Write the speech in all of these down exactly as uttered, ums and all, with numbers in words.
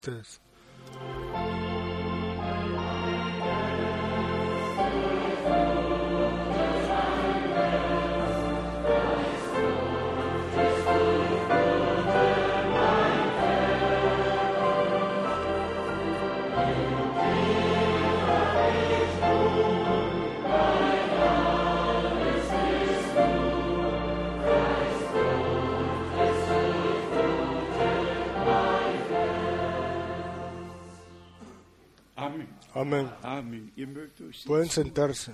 ustedes. Amén. Amén. Pueden sentarse.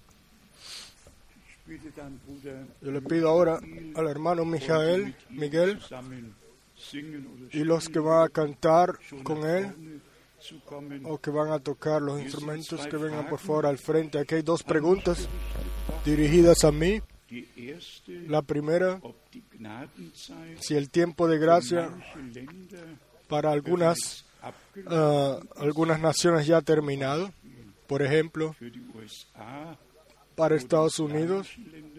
Yo le pido ahora al hermano Mijael, Miguel y los que van a cantar con él o que van a tocar los instrumentos, que vengan por favor al frente. Aquí hay dos preguntas dirigidas a mí. La primera, si el tiempo de gracia para algunas Uh, algunas naciones ya ha terminado, por ejemplo, para Estados Unidos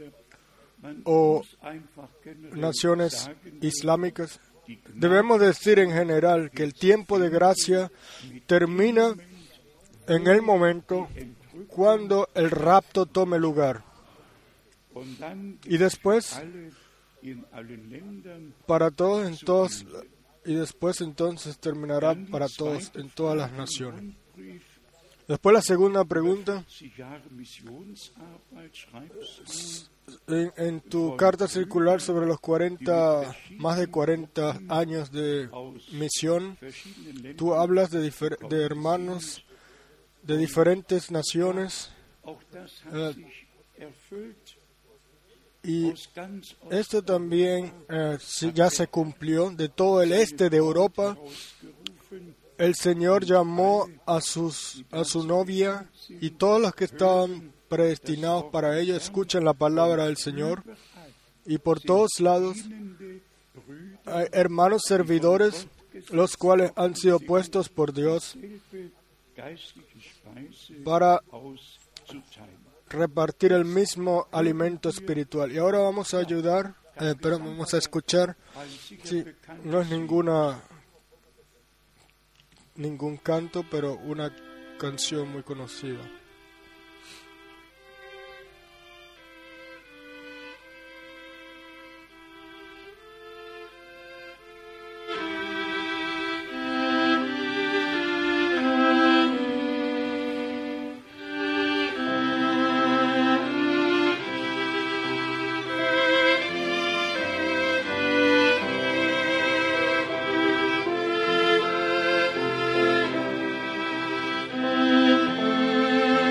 o naciones islámicas. Debemos decir en general que el tiempo de gracia termina en el momento cuando el rapto tome lugar. Y después, para todos en todos Y después entonces terminará para todos en todas las naciones. Después la segunda pregunta. En, en tu carta circular sobre los cuarenta, más de cuarenta años de misión, tú hablas de, difer- de hermanos de diferentes naciones. Eh, Y esto también eh, ya se cumplió de todo el este de Europa. El Señor llamó a sus a su novia y todos los que estaban predestinados para ello escuchan la palabra del Señor. Y por todos lados hay hermanos servidores, los cuales han sido puestos por Dios para repartir el mismo alimento espiritual. Y ahora vamos a ayudar, eh, pero vamos a escuchar, sí, no es ninguna ningún canto, pero una canción muy conocida. Thank you.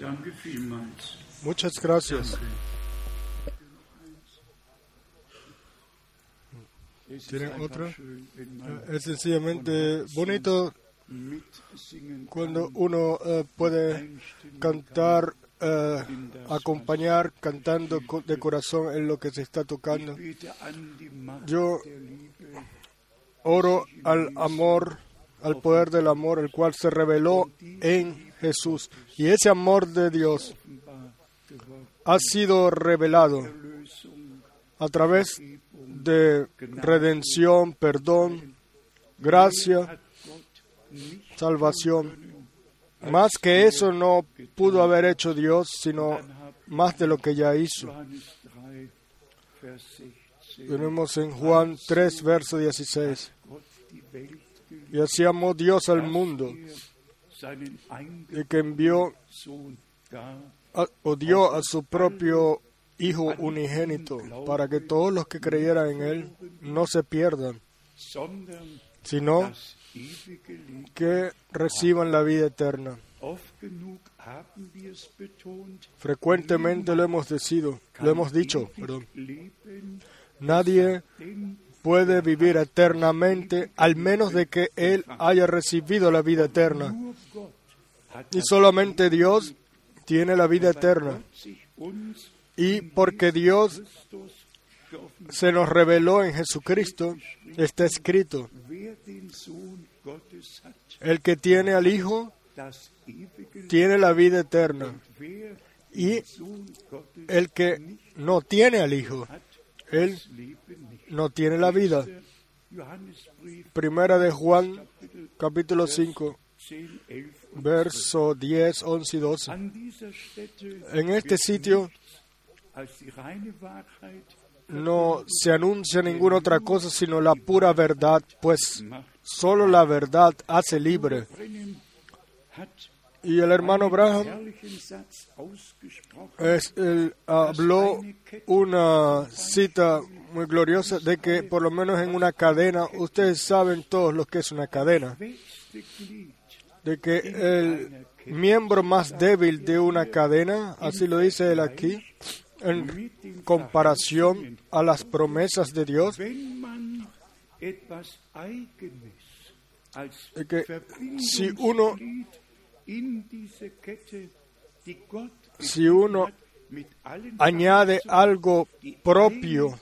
Muchas gracias. ¿Tienen otra? Es sencillamente bonito cuando uno uh, puede cantar, uh, acompañar cantando de corazón en lo que se está tocando. Yo oro al amor, al poder del amor, el cual se reveló en Jesús. Y ese amor de Dios ha sido revelado a través de redención, perdón, gracia, salvación. Más que eso no pudo haber hecho Dios, sino más de lo que ya hizo. Tenemos en Juan tres, verso dieciséis. Y así amó Dios al mundo, y que envió a, o dio a su propio Hijo unigénito, para que todos los que creyeran en Él no se pierdan, sino que reciban la vida eterna. Frecuentemente lo hemos decido, lo hemos dicho, perdón. Nadie puede vivir eternamente al menos de que Él haya recibido la vida eterna. Y solamente Dios tiene la vida eterna. Y porque Dios se nos reveló en Jesucristo, está escrito: el que tiene al Hijo tiene la vida eterna. Y el que no tiene al Hijo, él no tiene la vida. Primera de Juan, capítulo cinco, verso diez, once y doce. En este sitio no se anuncia ninguna otra cosa sino la pura verdad, pues solo la verdad hace libre. Y el hermano Branham es, él habló una cita muy gloriosa de que por lo menos en una cadena, ustedes saben todos lo que es una cadena, de que el miembro más débil de una cadena, así lo dice él aquí, en comparación a las promesas de Dios, de que si uno si uno añade algo propio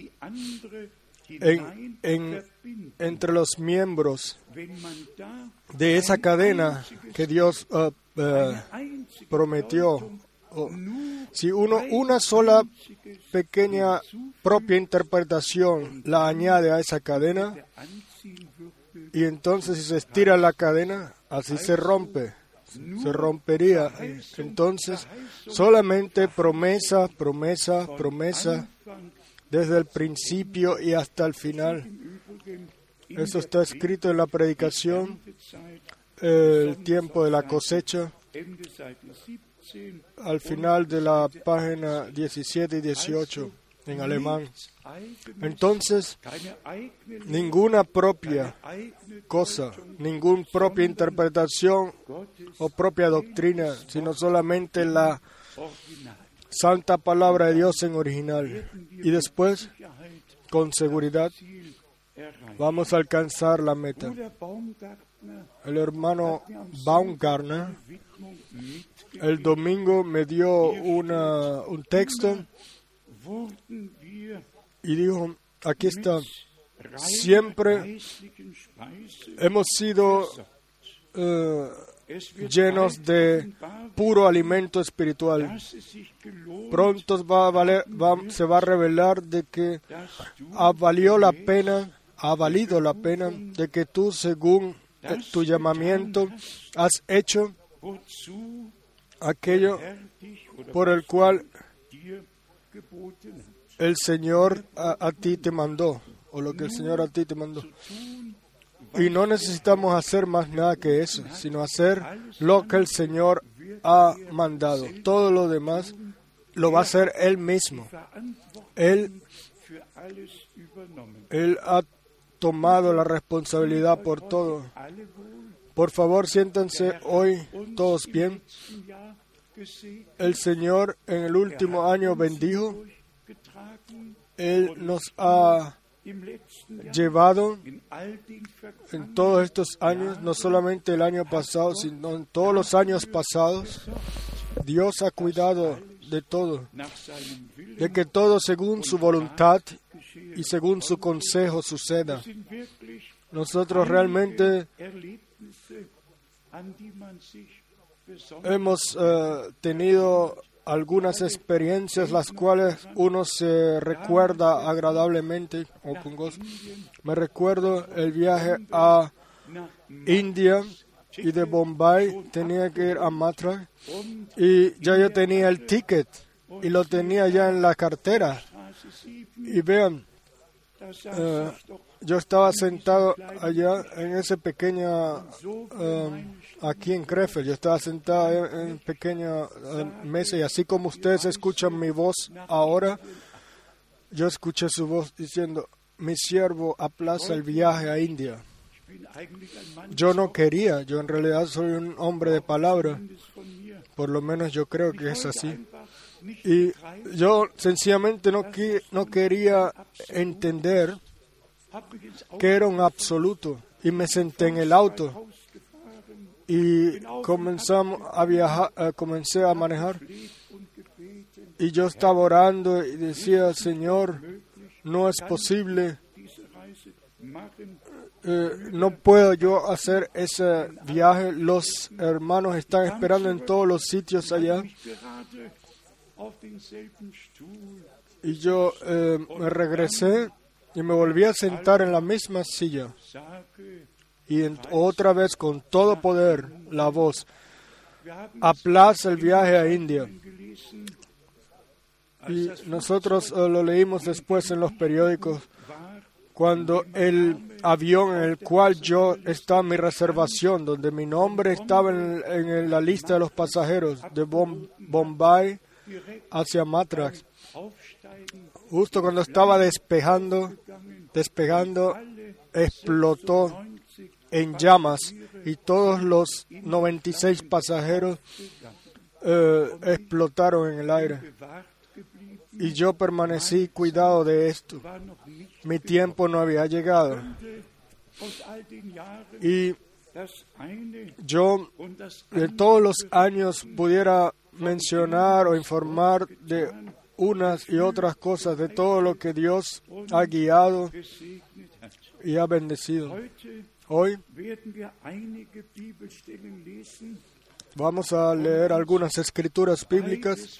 en, en, entre los miembros de esa cadena que Dios uh, uh, prometió, o si uno una sola pequeña propia interpretación la añade a esa cadena, y entonces si se estira la cadena, así se rompe, se rompería. Entonces, solamente promesa, promesa, promesa, desde el principio y hasta el final. Eso está escrito en la predicación, el tiempo de la cosecha, al final de la página diecisiete y dieciocho en alemán. Entonces, ninguna propia cosa, ninguna propia interpretación o propia doctrina, sino solamente la santa palabra de Dios en original. Y después, con seguridad, vamos a alcanzar la meta. El hermano Baumgartner el domingo me dio una, un texto y dijo, aquí está, siempre hemos sido uh, llenos de puro alimento espiritual. Pronto va a valer, va, se va a revelar de que ha valido la pena, ha valido la pena de que tú, según tu llamamiento, has hecho aquello por el cual el Señor a, a ti te mandó, o lo que el Señor a ti te mandó. Y no necesitamos hacer más nada que eso, sino hacer lo que el Señor ha mandado. Todo lo demás lo va a hacer Él mismo. Él, Él ha tomado la responsabilidad por todo. Por favor, siéntense hoy todos bien. el Señor en el último año bendijo. Él nos ha llevado en todos estos años, no solamente el año pasado, sino en todos los años pasados. Dios ha cuidado de todo, de que todo según su voluntad y según su consejo suceda. Nosotros realmente hemos uh, tenido algunas experiencias las cuales uno se recuerda agradablemente o con gozo. Me recuerdo el viaje a India y de Bombay tenía que ir a Madras y ya yo tenía el ticket y lo tenía ya en la cartera. Y vean, uh, yo estaba sentado allá en ese pequeña, uh, aquí en Krefeld, yo estaba sentado en, en pequeña uh, mesa y así como ustedes escuchan mi voz ahora, yo escuché su voz diciendo, mi siervo aplaza el viaje a India. Yo no quería, yo en realidad soy un hombre de palabra, por lo menos yo creo que es así. Y yo sencillamente no, qui- no quería entender que era un absoluto. Y me senté en el auto y comenzamos a viajar, eh, comencé a manejar. Y yo estaba orando y decía, Señor, no es posible, eh, no puedo yo hacer ese viaje. Los hermanos están esperando en todos los sitios allá. Y yo eh, me regresé y me volví a sentar en la misma silla. Y en, otra vez con todo poder, la voz, aplaza el viaje a India. Y nosotros uh, lo leímos después en los periódicos, cuando el avión en el cual yo estaba en mi reservación, donde mi nombre estaba en, en la lista de los pasajeros de Bom, Bombay hacia Madras, justo cuando estaba despejando, despegando, explotó en llamas y todos los noventa y seis pasajeros eh, explotaron en el aire. Y yo permanecí cuidado de esto. Mi tiempo no había llegado. Y yo de todos los años pudiera mencionar o informar de unas y otras cosas, de todo lo que Dios ha guiado y ha bendecido. Hoy vamos a leer algunas escrituras bíblicas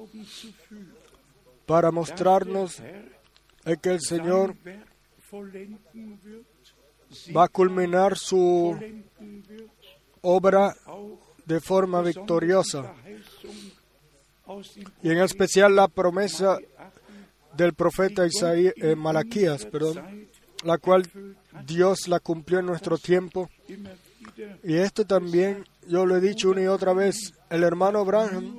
para mostrarnos que el Señor va a culminar su obra de forma victoriosa. Y en especial la promesa del profeta Isaías, eh, Malaquías, perdón, la cual Dios la cumplió en nuestro tiempo. Y esto también, yo lo he dicho una y otra vez, el hermano Branham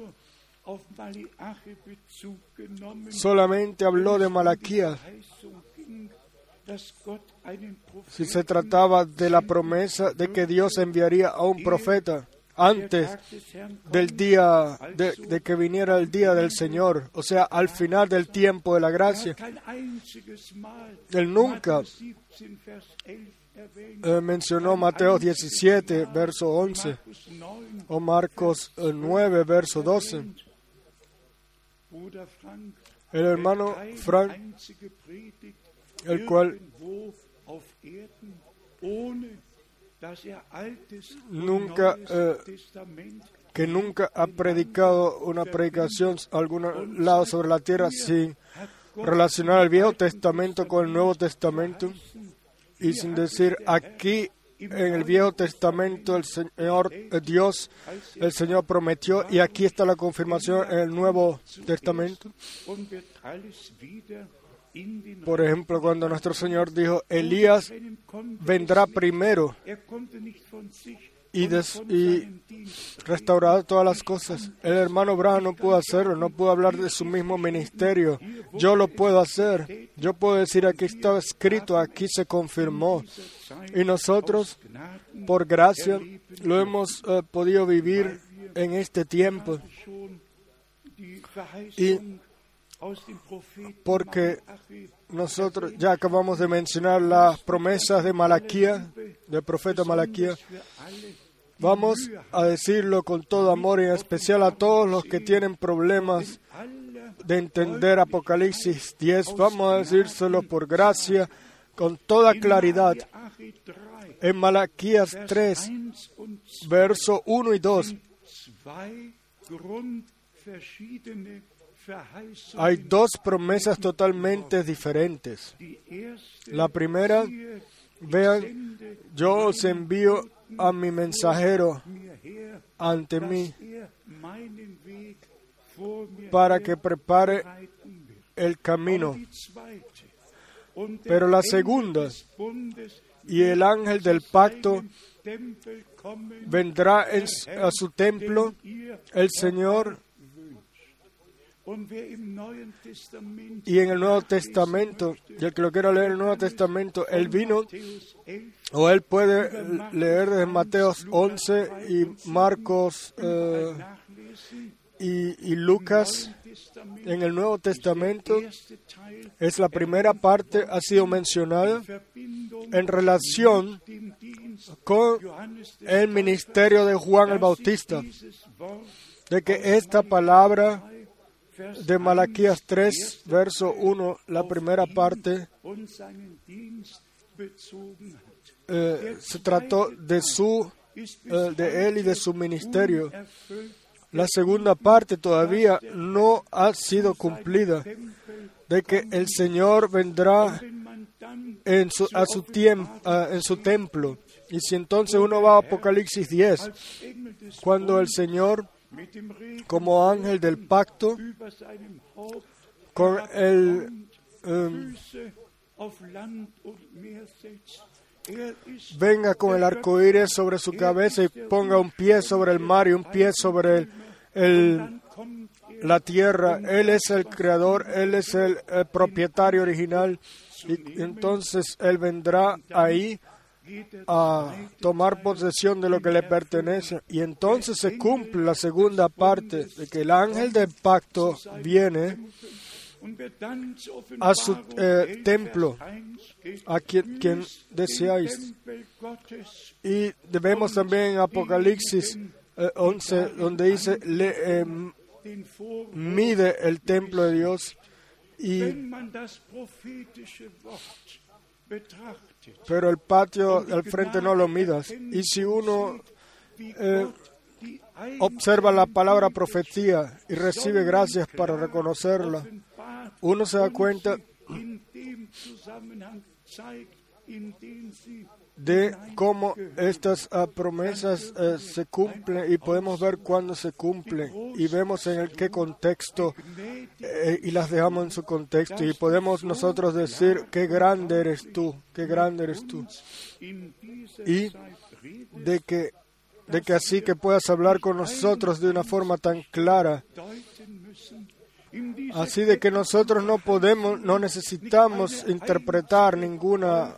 solamente habló de Malaquías si se trataba de la promesa de que Dios enviaría a un profeta antes del día de, de que viniera el día del Señor, o sea, al final del tiempo de la gracia. Él nunca eh, mencionó Mateo diecisiete, verso once, o Marcos eh, nueve, verso doce. El hermano Frank, el cual nunca, eh, que nunca ha predicado una predicación a algún lado sobre la tierra sin relacionar el Viejo Testamento con el Nuevo Testamento y sin decir aquí en el Viejo Testamento el Señor, el Dios, el Señor prometió y aquí está la confirmación en el Nuevo Testamento. Por ejemplo, cuando nuestro Señor dijo, Elías vendrá primero y, des, y restaurará todas las cosas. El hermano Branham no pudo hacerlo, no pudo hablar de su mismo ministerio. Yo lo puedo hacer. Yo puedo decir, aquí está escrito, aquí se confirmó. Y nosotros, por gracia, lo hemos uh, podido vivir en este tiempo. Y porque nosotros ya acabamos de mencionar las promesas de Malaquía, del profeta Malaquía, vamos a decirlo con todo amor y en especial a todos los que tienen problemas de entender Apocalipsis diez. Vamos a decírselo por gracia, con toda claridad. En Malaquías tres, verso uno y dos, hay dos promesas totalmente diferentes. La primera, vean, yo os envío a mi mensajero ante mí para que prepare el camino. Pero la segunda, y el ángel del pacto vendrá en, a su templo, el Señor. Y en el Nuevo Testamento, y el que lo quiera leer en el Nuevo Testamento, él vino, o él puede leer desde Mateo once y Marcos eh, y, y Lucas. En el Nuevo Testamento, es la primera parte, ha sido mencionada en relación con el ministerio de Juan el Bautista, de que esta palabra de Malaquías tres, verso uno, la primera parte, eh, se trató de su, eh, de él y de su ministerio. La segunda parte todavía no ha sido cumplida, de que el Señor vendrá en su, a su tiemp, uh, en su templo. Y si entonces uno va a Apocalipsis diez, cuando el Señor, como ángel del pacto, con el um, venga con el arco iris sobre su cabeza y ponga un pie sobre el mar y un pie sobre el, el, la tierra. Él es el creador, Él es el, el propietario original. Y entonces Él vendrá ahí a tomar posesión de lo que le pertenece. Y entonces se cumple la segunda parte, de que el ángel del pacto viene a su eh, templo, a quien, quien deseáis. Y debemos también en Apocalipsis eh, once, donde dice, le, eh, mide el templo de Dios, y pero el patio al frente no lo midas. Y si uno eh, observa la palabra profecía y recibe gracias para reconocerla, uno se da cuenta de cómo estas uh, promesas uh, se cumplen, y podemos ver cuándo se cumplen, y vemos en el qué contexto, eh, y las dejamos en su contexto, y podemos nosotros decir, qué grande eres tú, qué grande eres tú, y de que, de que así que puedas hablar con nosotros de una forma tan clara, así de que nosotros no podemos, no necesitamos interpretar ninguna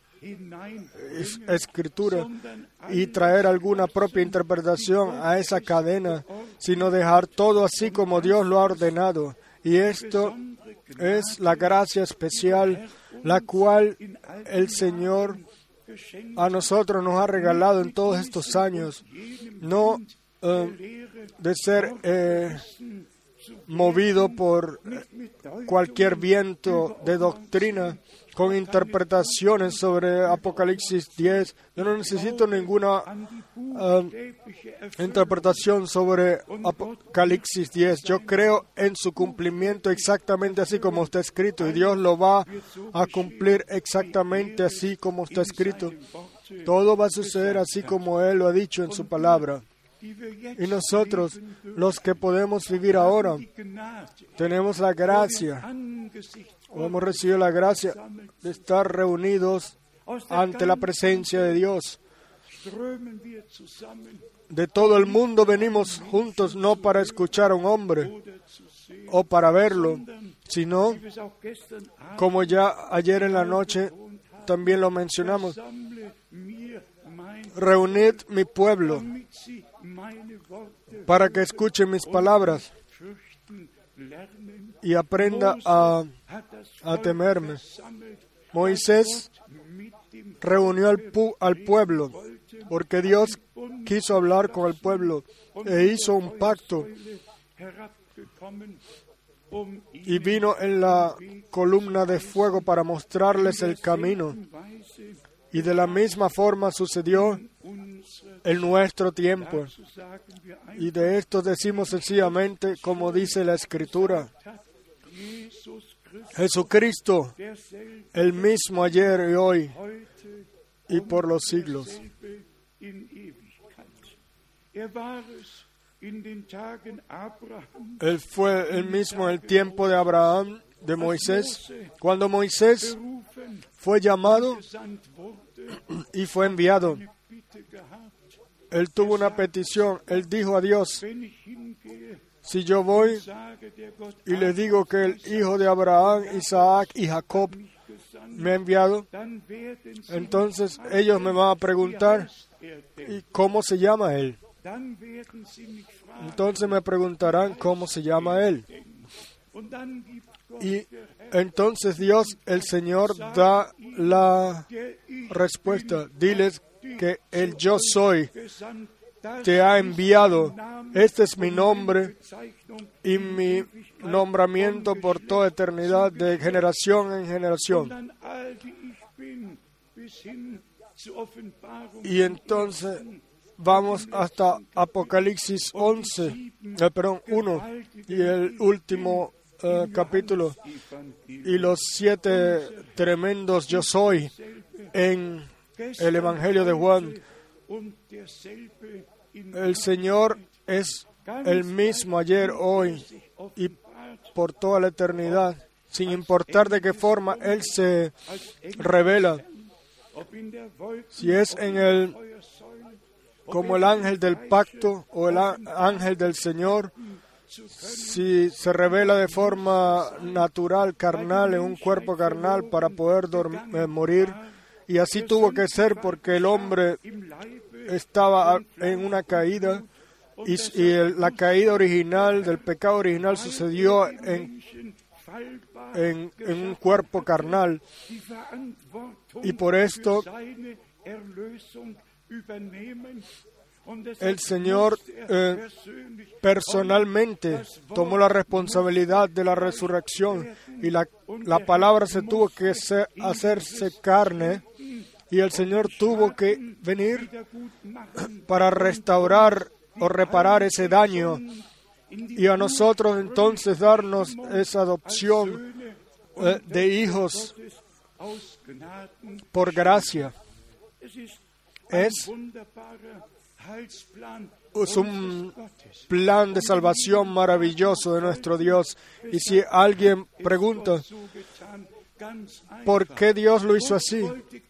escritura y traer alguna propia interpretación a esa cadena, sino dejar todo así como Dios lo ha ordenado. Y esto es la gracia especial, la cual el Señor a nosotros nos ha regalado en todos estos años, no eh, de ser eh, movido por cualquier viento de doctrina, con interpretaciones sobre Apocalipsis diez. Yo no necesito ninguna uh, interpretación sobre Apocalipsis diez. Yo creo en su cumplimiento exactamente así como está escrito, y Dios lo va a cumplir exactamente así como está escrito. Todo va a suceder así como Él lo ha dicho en su palabra. Y nosotros, los que podemos vivir ahora, tenemos la gracia, o hemos recibido la gracia de estar reunidos ante la presencia de Dios. De todo el mundo venimos juntos, no para escuchar a un hombre o para verlo, sino, como ya ayer en la noche también lo mencionamos, reunid mi pueblo para que escuche mis palabras y aprenda a, a temerme. Moisés reunió al, pu- al pueblo porque Dios quiso hablar con el pueblo e hizo un pacto y vino en la columna de fuego para mostrarles el camino. Y de la misma forma sucedió en nuestro tiempo. Y de esto decimos sencillamente, como dice la Escritura, Jesucristo, el mismo ayer y hoy y por los siglos. Él fue el mismo en el tiempo de Abraham, de Moisés. Cuando Moisés fue llamado y fue enviado, él tuvo una petición. Él dijo a Dios, si yo voy y le digo que el Hijo de Abraham, Isaac y Jacob me ha enviado, entonces ellos me van a preguntar, ¿y cómo se llama él? Entonces me preguntarán cómo se llama él. Y entonces Dios, el Señor, da la respuesta. Diles que el yo soy te ha enviado. Este es mi nombre y mi nombramiento por toda eternidad, de generación en generación. Y entonces vamos hasta Apocalipsis once, eh, perdón, uno, y el último uh, capítulo, y los siete tremendos yo soy en el Evangelio de Juan. El Señor es el mismo ayer, hoy y por toda la eternidad, sin importar de qué forma Él se revela. Si es en el como el ángel del pacto o el ángel del Señor, si se revela de forma natural, carnal, en un cuerpo carnal para poder dormir, eh, morir, y así tuvo que ser porque el hombre estaba en una caída y, y el, la caída original del pecado original sucedió en, en, en un cuerpo carnal, y por esto el Señor eh, personalmente tomó la responsabilidad de la resurrección, y la, la palabra se tuvo que ser, hacerse carne, y el Señor tuvo que venir para restaurar o reparar ese daño, y a nosotros entonces darnos esa adopción eh, de hijos por gracia. Es, es un plan de salvación maravilloso de nuestro Dios. Y si alguien pregunta, ¿por qué Dios lo hizo así?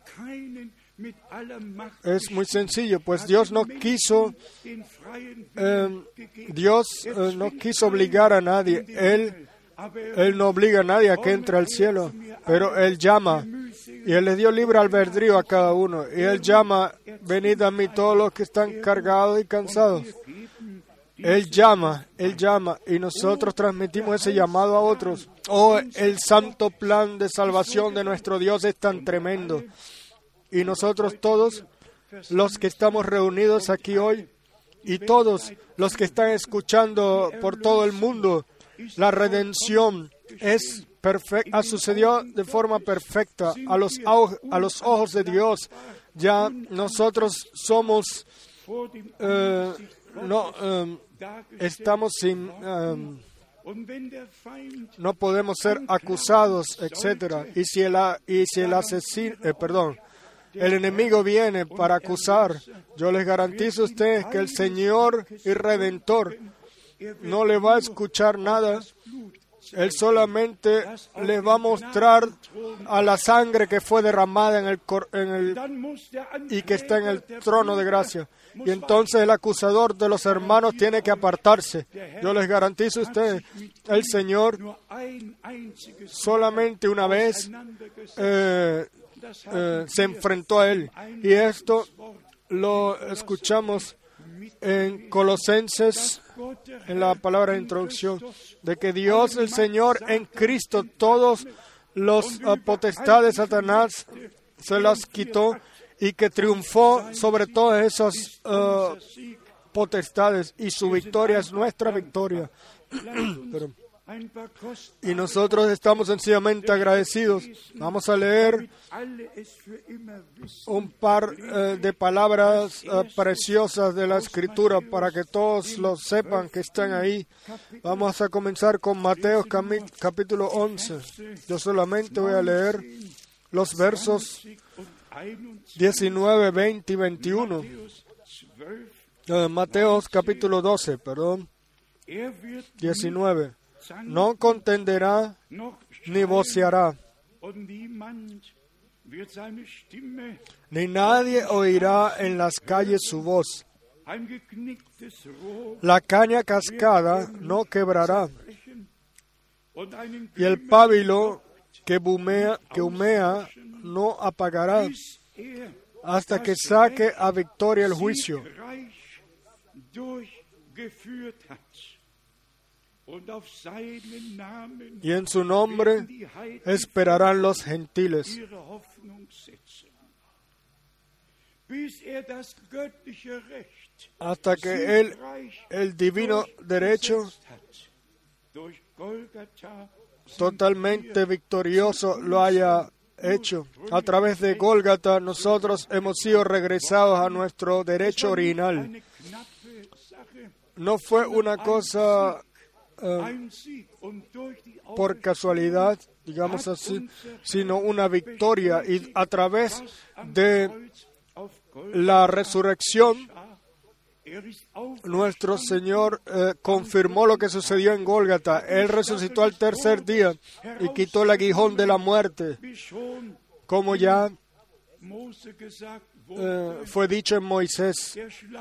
Es muy sencillo, pues Dios no quiso, eh, Dios eh, no quiso obligar a nadie. Él, Él no obliga a nadie a que entre al cielo, pero Él llama. Y Él le dio libre albedrío a cada uno. Y Él llama, venid a mí todos los que están cargados y cansados. Él llama, Él llama, y nosotros transmitimos ese llamado a otros. Oh, el santo plan de salvación de nuestro Dios es tan tremendo. Y nosotros todos, los que estamos reunidos aquí hoy, y todos los que están escuchando por todo el mundo, la redención es perfecta, ha sucedido de forma perfecta a los, a los ojos de Dios. Ya nosotros somos, eh, no, eh, estamos sin, eh, no podemos ser acusados, etcétera. Y si el, y si el asesino, eh, perdón, el enemigo viene para acusar, yo les garantizo a ustedes que el Señor y Redentor no le va a escuchar nada. Él solamente les va a mostrar a la sangre que fue derramada en el, en el y que está en el trono de gracia. Y entonces el acusador de los hermanos tiene que apartarse. Yo les garantizo a ustedes, el Señor solamente una vez eh, eh, se enfrentó a él. Y esto lo escuchamos en Colosenses en la palabra de introducción, de que Dios, el Señor, en Cristo, todos los uh, potestades de Satanás se las quitó y que triunfó sobre todas esas uh, potestades, y su victoria es nuestra victoria. Pero, y nosotros estamos sencillamente agradecidos. Vamos a leer un par eh, de palabras eh, preciosas de la Escritura para que todos lo sepan que están ahí. Vamos a comenzar con Mateo capítulo once. Yo solamente voy a leer los versos diecinueve, veinte y veintiuno. Eh, Mateo capítulo doce, perdón, diecinueve. No contenderá ni voceará, ni nadie oirá en las calles su voz. La caña cascada no quebrará, y el pábilo que humea, que humea no apagará, hasta que saque a victoria el juicio. Y en su nombre esperarán los gentiles, hasta que Él, el divino derecho, totalmente victorioso, lo haya hecho. A través de Gólgata nosotros hemos sido regresados a nuestro derecho original. No fue una cosa Uh, por casualidad, digamos así, sino una victoria, y a través de la resurrección nuestro Señor eh, confirmó lo que sucedió en Gólgata. Él resucitó al tercer día y quitó el aguijón de la muerte, como ya eh, fue dicho en Moisés,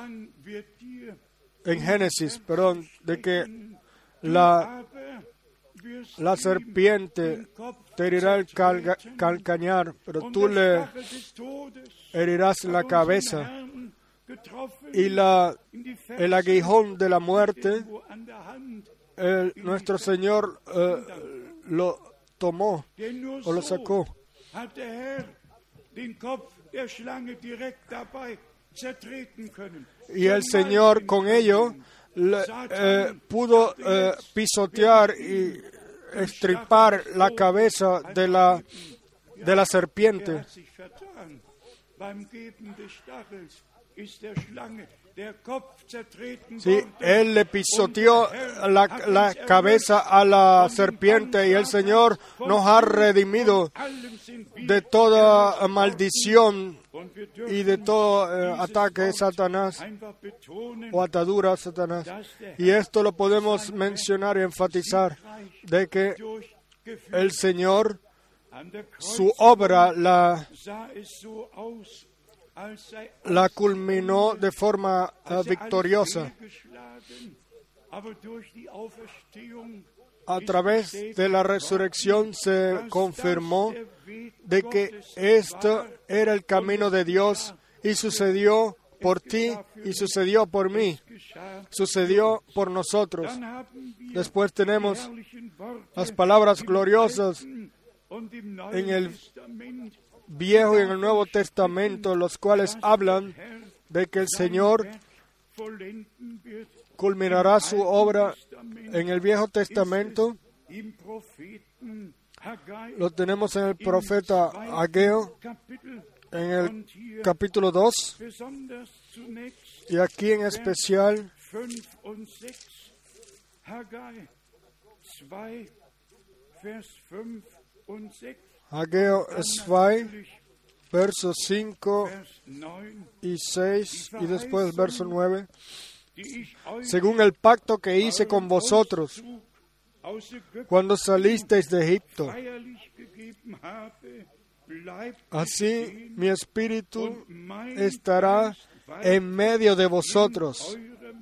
en Génesis, perdón, de que La, la serpiente te herirá el calga, calcañar, pero tú le herirás la cabeza. Y la, el aguijón de la muerte, el, nuestro Señor eh, lo tomó o lo sacó. Y el Señor con ello Le, eh, pudo eh, pisotear y estripar la cabeza de la, de la serpiente. Sí, Él le pisoteó la, la cabeza a la serpiente, y el Señor nos ha redimido de toda maldición y de todo eh, ataque de Satanás o atadura a Satanás. Y esto lo podemos mencionar y enfatizar, de que el Señor, su obra la, la culminó de forma uh, victoriosa. A través de la resurrección se confirmó de que esto era el camino de Dios, y sucedió por ti y sucedió por mí, sucedió por nosotros. Después tenemos las palabras gloriosas en el Viejo y en el Nuevo Testamento, los cuales hablan de que el Señor culminará su obra. En el Viejo Testamento lo tenemos en el profeta Ageo, en el capítulo dos, y aquí en especial Ageo dos, versos cinco y seis, y después verso nueve. Según el pacto que hice con vosotros cuando salisteis de Egipto, así mi espíritu estará en medio de vosotros.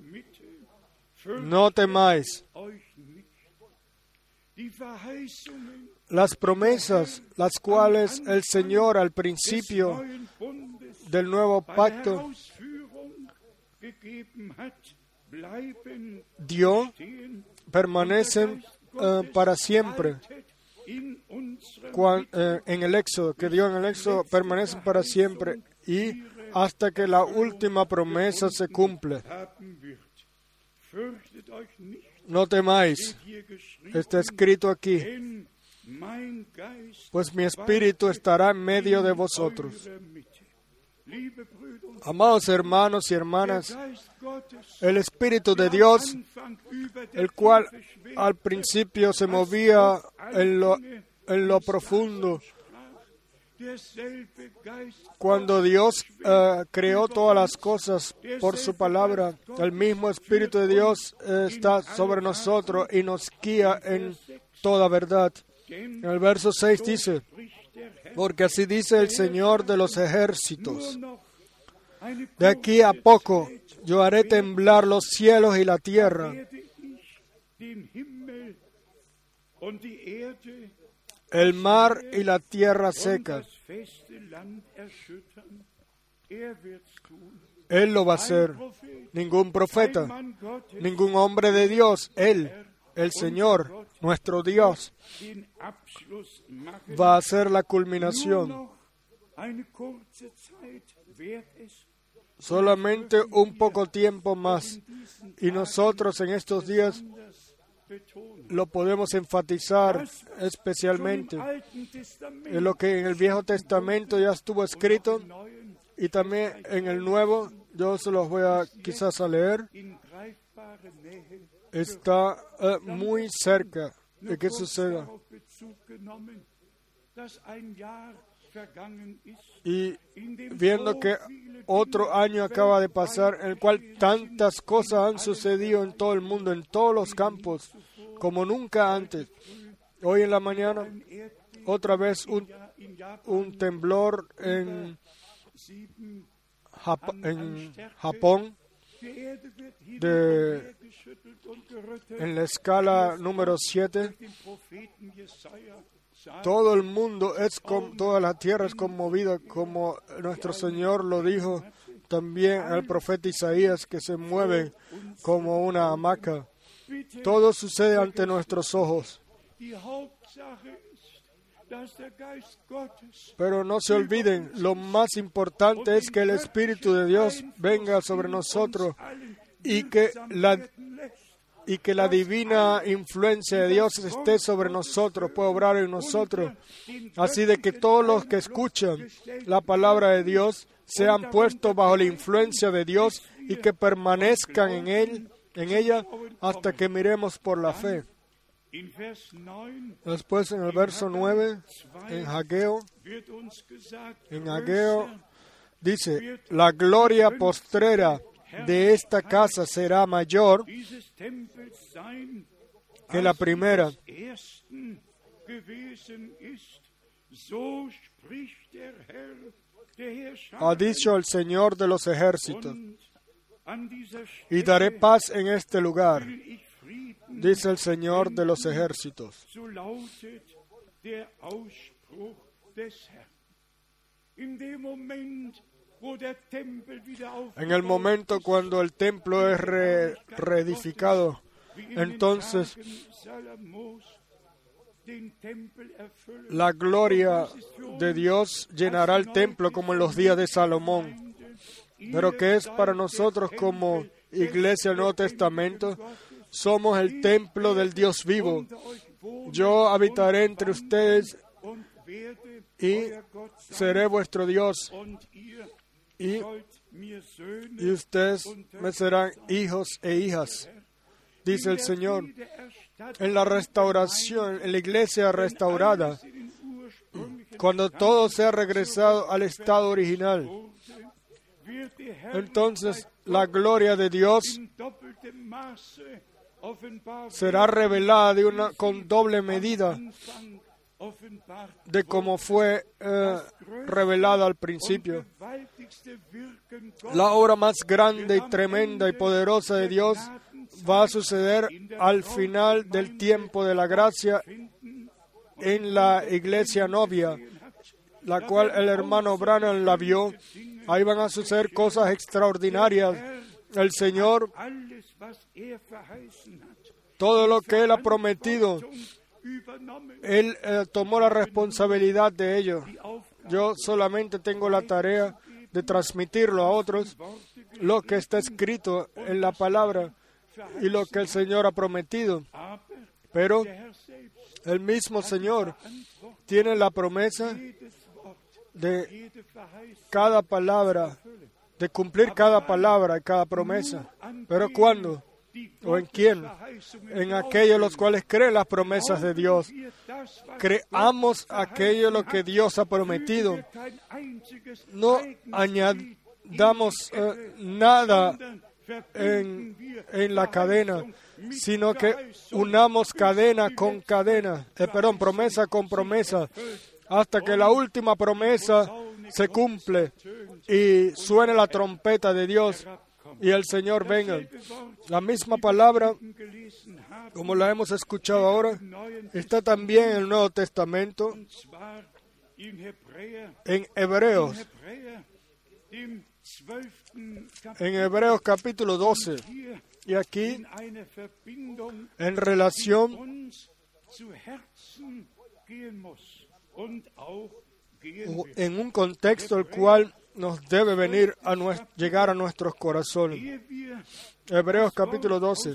No temáis. Las promesas, las cuales el Señor al principio del nuevo pacto dio permanecen uh, para siempre. Cuando, eh, en el Éxodo, que dio en el Éxodo, permanecen para siempre y hasta que la última promesa se cumple. No temáis, está escrito aquí, pues mi espíritu estará en medio de vosotros. Amados hermanos y hermanas, el Espíritu de Dios, el cual al principio se movía en lo, en lo profundo, cuando Dios uh, creó todas las cosas por su palabra, el mismo Espíritu de Dios uh, está sobre nosotros y nos guía en toda verdad. En el verso seis dice, porque así dice el Señor de los ejércitos, de aquí a poco yo haré temblar los cielos y la tierra, el mar y la tierra seca. Él lo va a hacer. Ningún profeta, ningún hombre de Dios, Él, el Señor, nuestro Dios, va a hacer la culminación. Solamente un poco tiempo más. Y nosotros en estos días lo podemos enfatizar especialmente en lo que en el Viejo Testamento ya estuvo escrito y también en el Nuevo. Yo se los voy a quizás a leer. Está uh, muy cerca de que suceda. Y viendo que otro año acaba de pasar, en el cual tantas cosas han sucedido en todo el mundo, en todos los campos, como nunca antes. Hoy en la mañana, otra vez un, un temblor en, Jap- en Japón, de, en la escala número siete. Todo el mundo, es con, toda la tierra es conmovida, como nuestro Señor lo dijo también al profeta Isaías, que se mueve como una hamaca. Todo sucede ante nuestros ojos. Pero no se olviden, lo más importante es que el Espíritu de Dios venga sobre nosotros y que la y que la divina influencia de Dios esté sobre nosotros, pueda obrar en nosotros, así de que todos los que escuchan la palabra de Dios sean puestos bajo la influencia de Dios y que permanezcan en él, en ella, hasta que miremos por la fe. Después en el verso nueve, en Ageo, en Ageo dice, la gloria postrera de esta casa será mayor que la primera. Ha dicho el Señor de los ejércitos, y daré paz en este lugar, dice el Señor de los ejércitos. En el momento cuando el templo es re, reedificado, entonces la gloria de Dios llenará el templo como en los días de Salomón. Pero que es para nosotros como Iglesia del Nuevo Testamento, somos el templo del Dios vivo. Yo habitaré entre ustedes y seré vuestro Dios. Y, y ustedes me serán hijos e hijas, dice el Señor. En la restauración, en la iglesia restaurada, cuando todo sea regresado al estado original, entonces la gloria de Dios será revelada de una, con doble medida de cómo fue eh, revelada al principio. La obra más grande y tremenda y poderosa de Dios va a suceder al final del tiempo de la gracia en la iglesia novia, la cual el hermano Branham la vio. Ahí van a suceder cosas extraordinarias el Señor, todo lo que Él ha prometido, Él eh, tomó la responsabilidad de ello. Yo solamente tengo la tarea de transmitirlo a otros, lo que está escrito en la palabra y lo que el Señor ha prometido. Pero el mismo Señor tiene la promesa de cada palabra, de cumplir cada palabra y cada promesa. ¿Pero cuándo? ¿O en quién? En aquellos los cuales creen las promesas de Dios. Creamos aquello lo que Dios ha prometido. No añadamos eh, nada en, en la cadena, sino que unamos cadena con cadena, eh, perdón, promesa con promesa, hasta que la última promesa se cumple y suene la trompeta de Dios y el Señor venga. La misma palabra, como la hemos escuchado ahora, está también en el Nuevo Testamento, en Hebreos, en Hebreos capítulo doce. Y aquí, en relación en un contexto el cual nos debe venir a nuestro, llegar a nuestros corazones. Hebreos capítulo doce.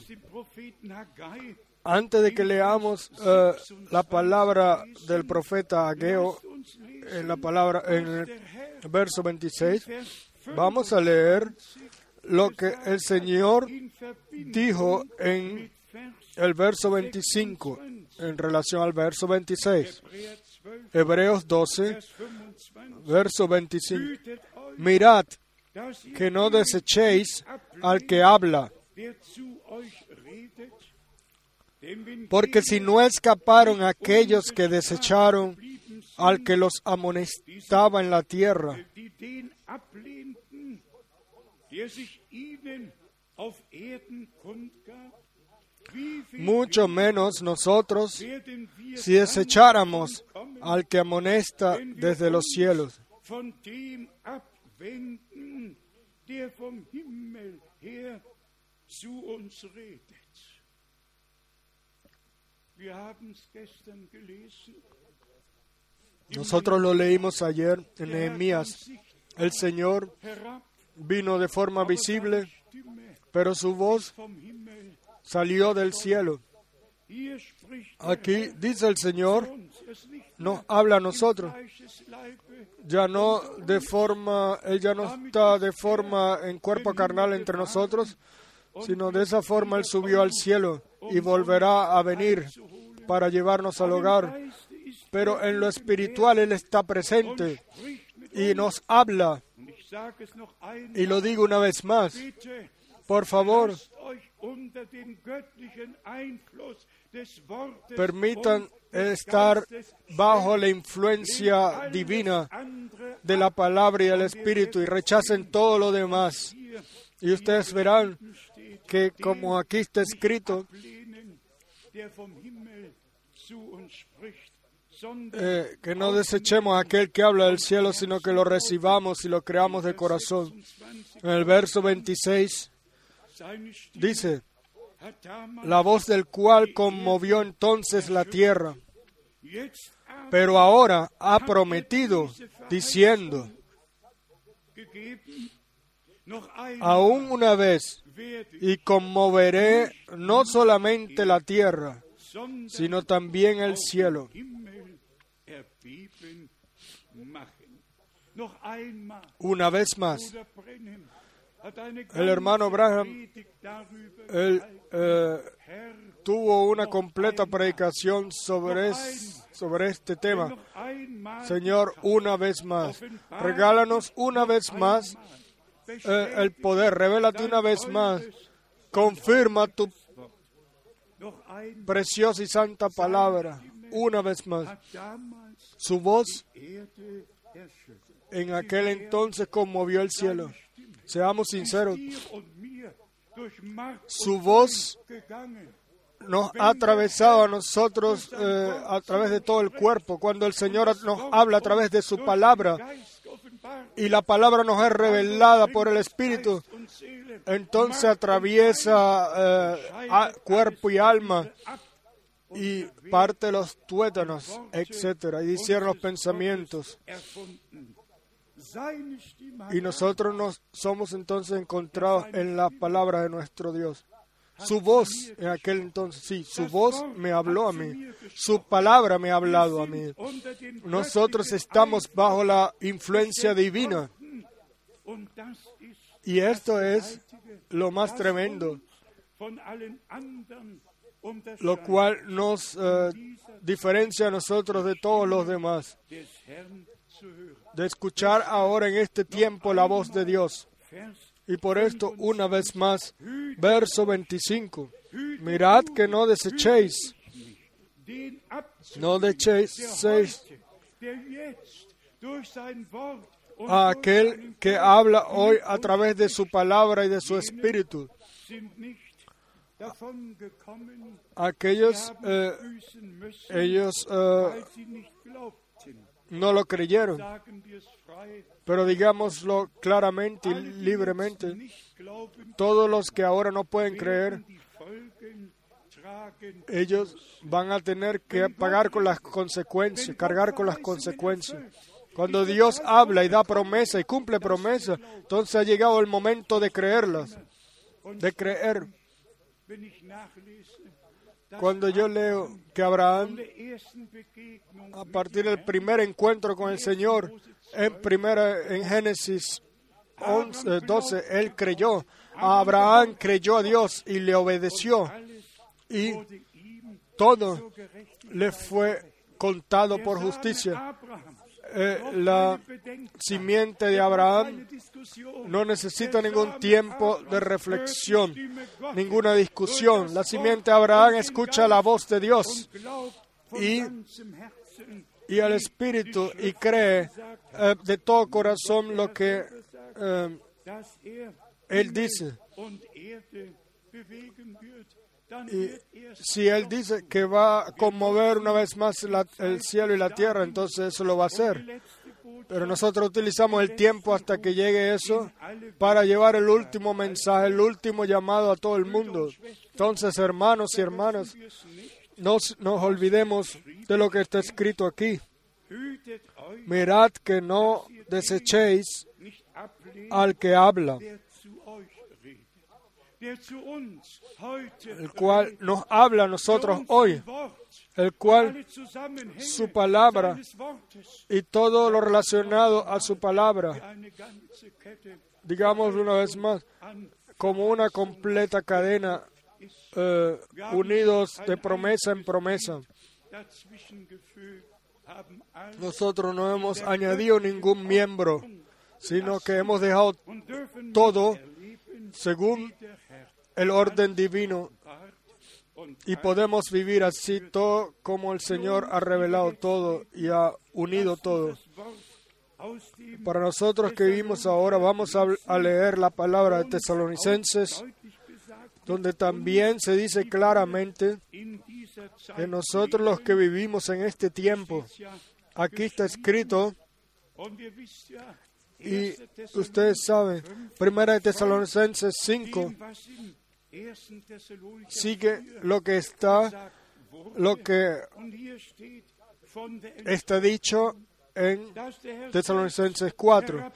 Antes de que leamos uh, la palabra del profeta Ageo, en la palabra en el verso veintiséis, vamos a leer lo que el Señor dijo en el verso veinticinco en relación al verso veintiséis. Hebreos doce, verso veinticinco. Mirad que no desechéis al que habla, porque si no escaparon aquellos que desecharon al que los amonestaba en la tierra, mucho menos nosotros si desecháramos al que amonesta desde los cielos. Nosotros lo leímos ayer en Nehemías. El Señor vino de forma visible, pero su voz salió del cielo. Aquí dice el Señor, nos habla a nosotros. Ya no de forma, Él ya no está de forma en cuerpo carnal entre nosotros, sino de esa forma Él subió al cielo y volverá a venir para llevarnos al hogar. Pero en lo espiritual Él está presente y nos habla. Y lo digo una vez más, por favor, permitan estar bajo la influencia divina de la palabra y del Espíritu y rechacen todo lo demás. Y ustedes verán que, como aquí está escrito, eh, que no desechemos a aquel que habla del cielo, sino que lo recibamos y lo creamos de corazón. En el verso veintiséis dice, la voz del cual conmovió entonces la tierra, pero ahora ha prometido, diciendo, aún una vez, y conmoveré no solamente la tierra, sino también el cielo. Una vez más, el hermano Branham él, eh, tuvo una completa predicación sobre, es, sobre este tema. Señor, una vez más, regálanos una vez más eh, el poder, revélate una vez más, confirma tu preciosa y santa palabra, una vez más. Su voz en aquel entonces conmovió el cielo. Seamos sinceros, su voz nos ha atravesado a nosotros eh, a través de todo el cuerpo. Cuando el Señor nos habla a través de su palabra y la palabra nos es revelada por el Espíritu, entonces atraviesa eh, a, cuerpo y alma y parte los tuétanos, etcétera, y discierne los pensamientos. Y nosotros nos somos entonces encontrados en la palabra de nuestro Dios. Su voz en aquel entonces, sí, su voz me habló a mí, su palabra me ha hablado a mí. Nosotros estamos bajo la influencia divina. Y esto es lo más tremendo, lo cual nos eh, diferencia a nosotros de todos los demás, de escuchar ahora en este tiempo la voz de Dios. Y por esto, una vez más, verso veinticinco, mirad que no desechéis, no desechéis a aquel que habla hoy a través de su palabra y de su espíritu. Aquellos, eh, ellos eh, no lo creyeron, pero digámoslo claramente y libremente, todos los que ahora no pueden creer, ellos van a tener que pagar con las consecuencias, cargar con las consecuencias. Cuando Dios habla y da promesa y cumple promesa, entonces ha llegado el momento de creerlas, de creer. Cuando yo leo que Abraham, a partir del primer encuentro con el Señor, en primera en Génesis once, doce, él creyó. A Abraham creyó a Dios y le obedeció. Y todo le fue contado por justicia. Eh, la simiente de Abraham no necesita ningún tiempo de reflexión, ninguna discusión. La simiente de Abraham escucha la voz de Dios y, y al Espíritu y cree eh, de todo corazón lo que eh, Él dice. Y si Él dice que va a conmover una vez más la, el cielo y la tierra, entonces eso lo va a hacer. Pero nosotros utilizamos el tiempo hasta que llegue eso para llevar el último mensaje, el último llamado a todo el mundo. Entonces, hermanos y hermanas, no nos olvidemos de lo que está escrito aquí. Mirad que no desechéis al que habla, el cual nos habla a nosotros hoy, el cual su palabra y todo lo relacionado a su palabra, digamos una vez más, como una completa cadena, eh, unidos de promesa en promesa. Nosotros no hemos añadido ningún miembro, sino que hemos dejado todo según el orden divino y podemos vivir así todo como el Señor ha revelado todo y ha unido todo. Para nosotros que vivimos ahora, vamos a, a leer la palabra de Tesalonicenses, donde también se dice claramente que nosotros los que vivimos en este tiempo, aquí está escrito, y ustedes saben, Primera de Tesalonicenses cinco, sigue lo que está, lo que está dicho en Tesalonicenses cuatro.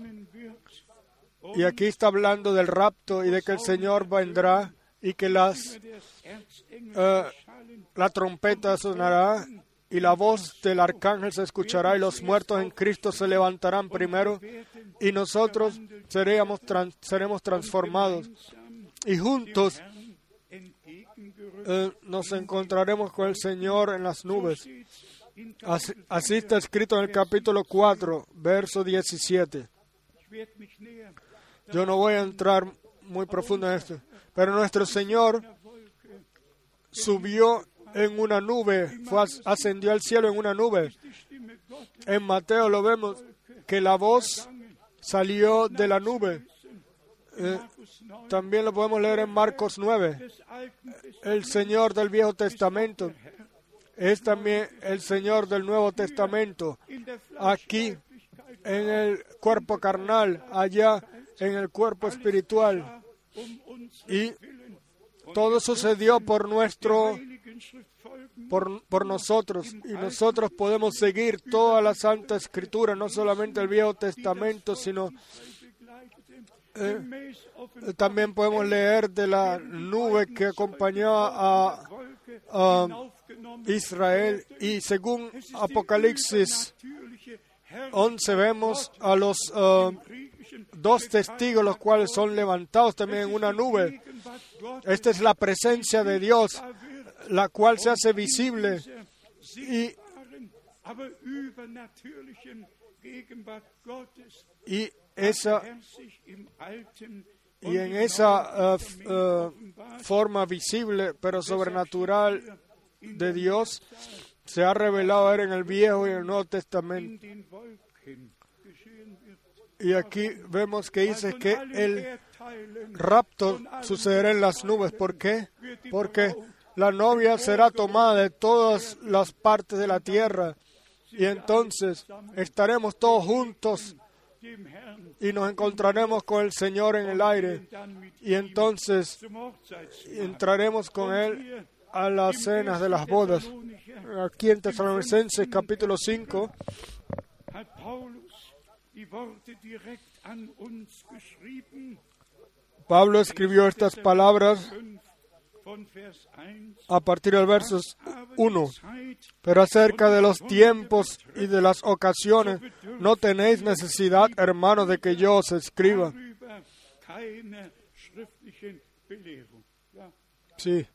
Y aquí está hablando del rapto y de que el Señor vendrá y que las uh, la trompeta sonará y la voz del arcángel se escuchará y los muertos en Cristo se levantarán primero y nosotros seremos, trans, seremos transformados y juntos uh, nos encontraremos con el Señor en las nubes. Así, así está escrito en el capítulo cuatro, verso diecisiete. Yo no voy a entrar muy profundo en esto, pero nuestro Señor subió en una nube, fue, ascendió al cielo en una nube. En Mateo lo vemos que la voz salió de la nube. Eh, también lo podemos leer en Marcos nueve. El Señor del Viejo Testamento es también el Señor del Nuevo Testamento. Aquí, en el cuerpo carnal, allá en el cuerpo espiritual. Y todo sucedió por nuestro, por, por nosotros. Y nosotros podemos seguir toda la Santa Escritura, no solamente el Viejo Testamento, sino eh, también podemos leer de la nube que acompañaba a, a Israel. Y según Apocalipsis once vemos a los uh, dos testigos, los cuales son levantados también en una nube. Esta es la presencia de Dios, la cual se hace visible. Y, y, esa, y en esa uh, uh, forma visible, pero sobrenatural de Dios, se ha revelado en el Viejo y en el Nuevo Testamento. Y aquí vemos que dice que el rapto sucederá en las nubes. ¿Por qué? Porque la novia será tomada de todas las partes de la tierra. Y entonces estaremos todos juntos y nos encontraremos con el Señor en el aire. Y entonces entraremos con Él a las cenas de las bodas. Aquí en Tesalonicenses capítulo cinco, Pablo escribió estas palabras a partir del verso uno. Pero acerca de los tiempos y de las ocasiones, no tenéis necesidad, hermanos, de que yo os escriba. Sí.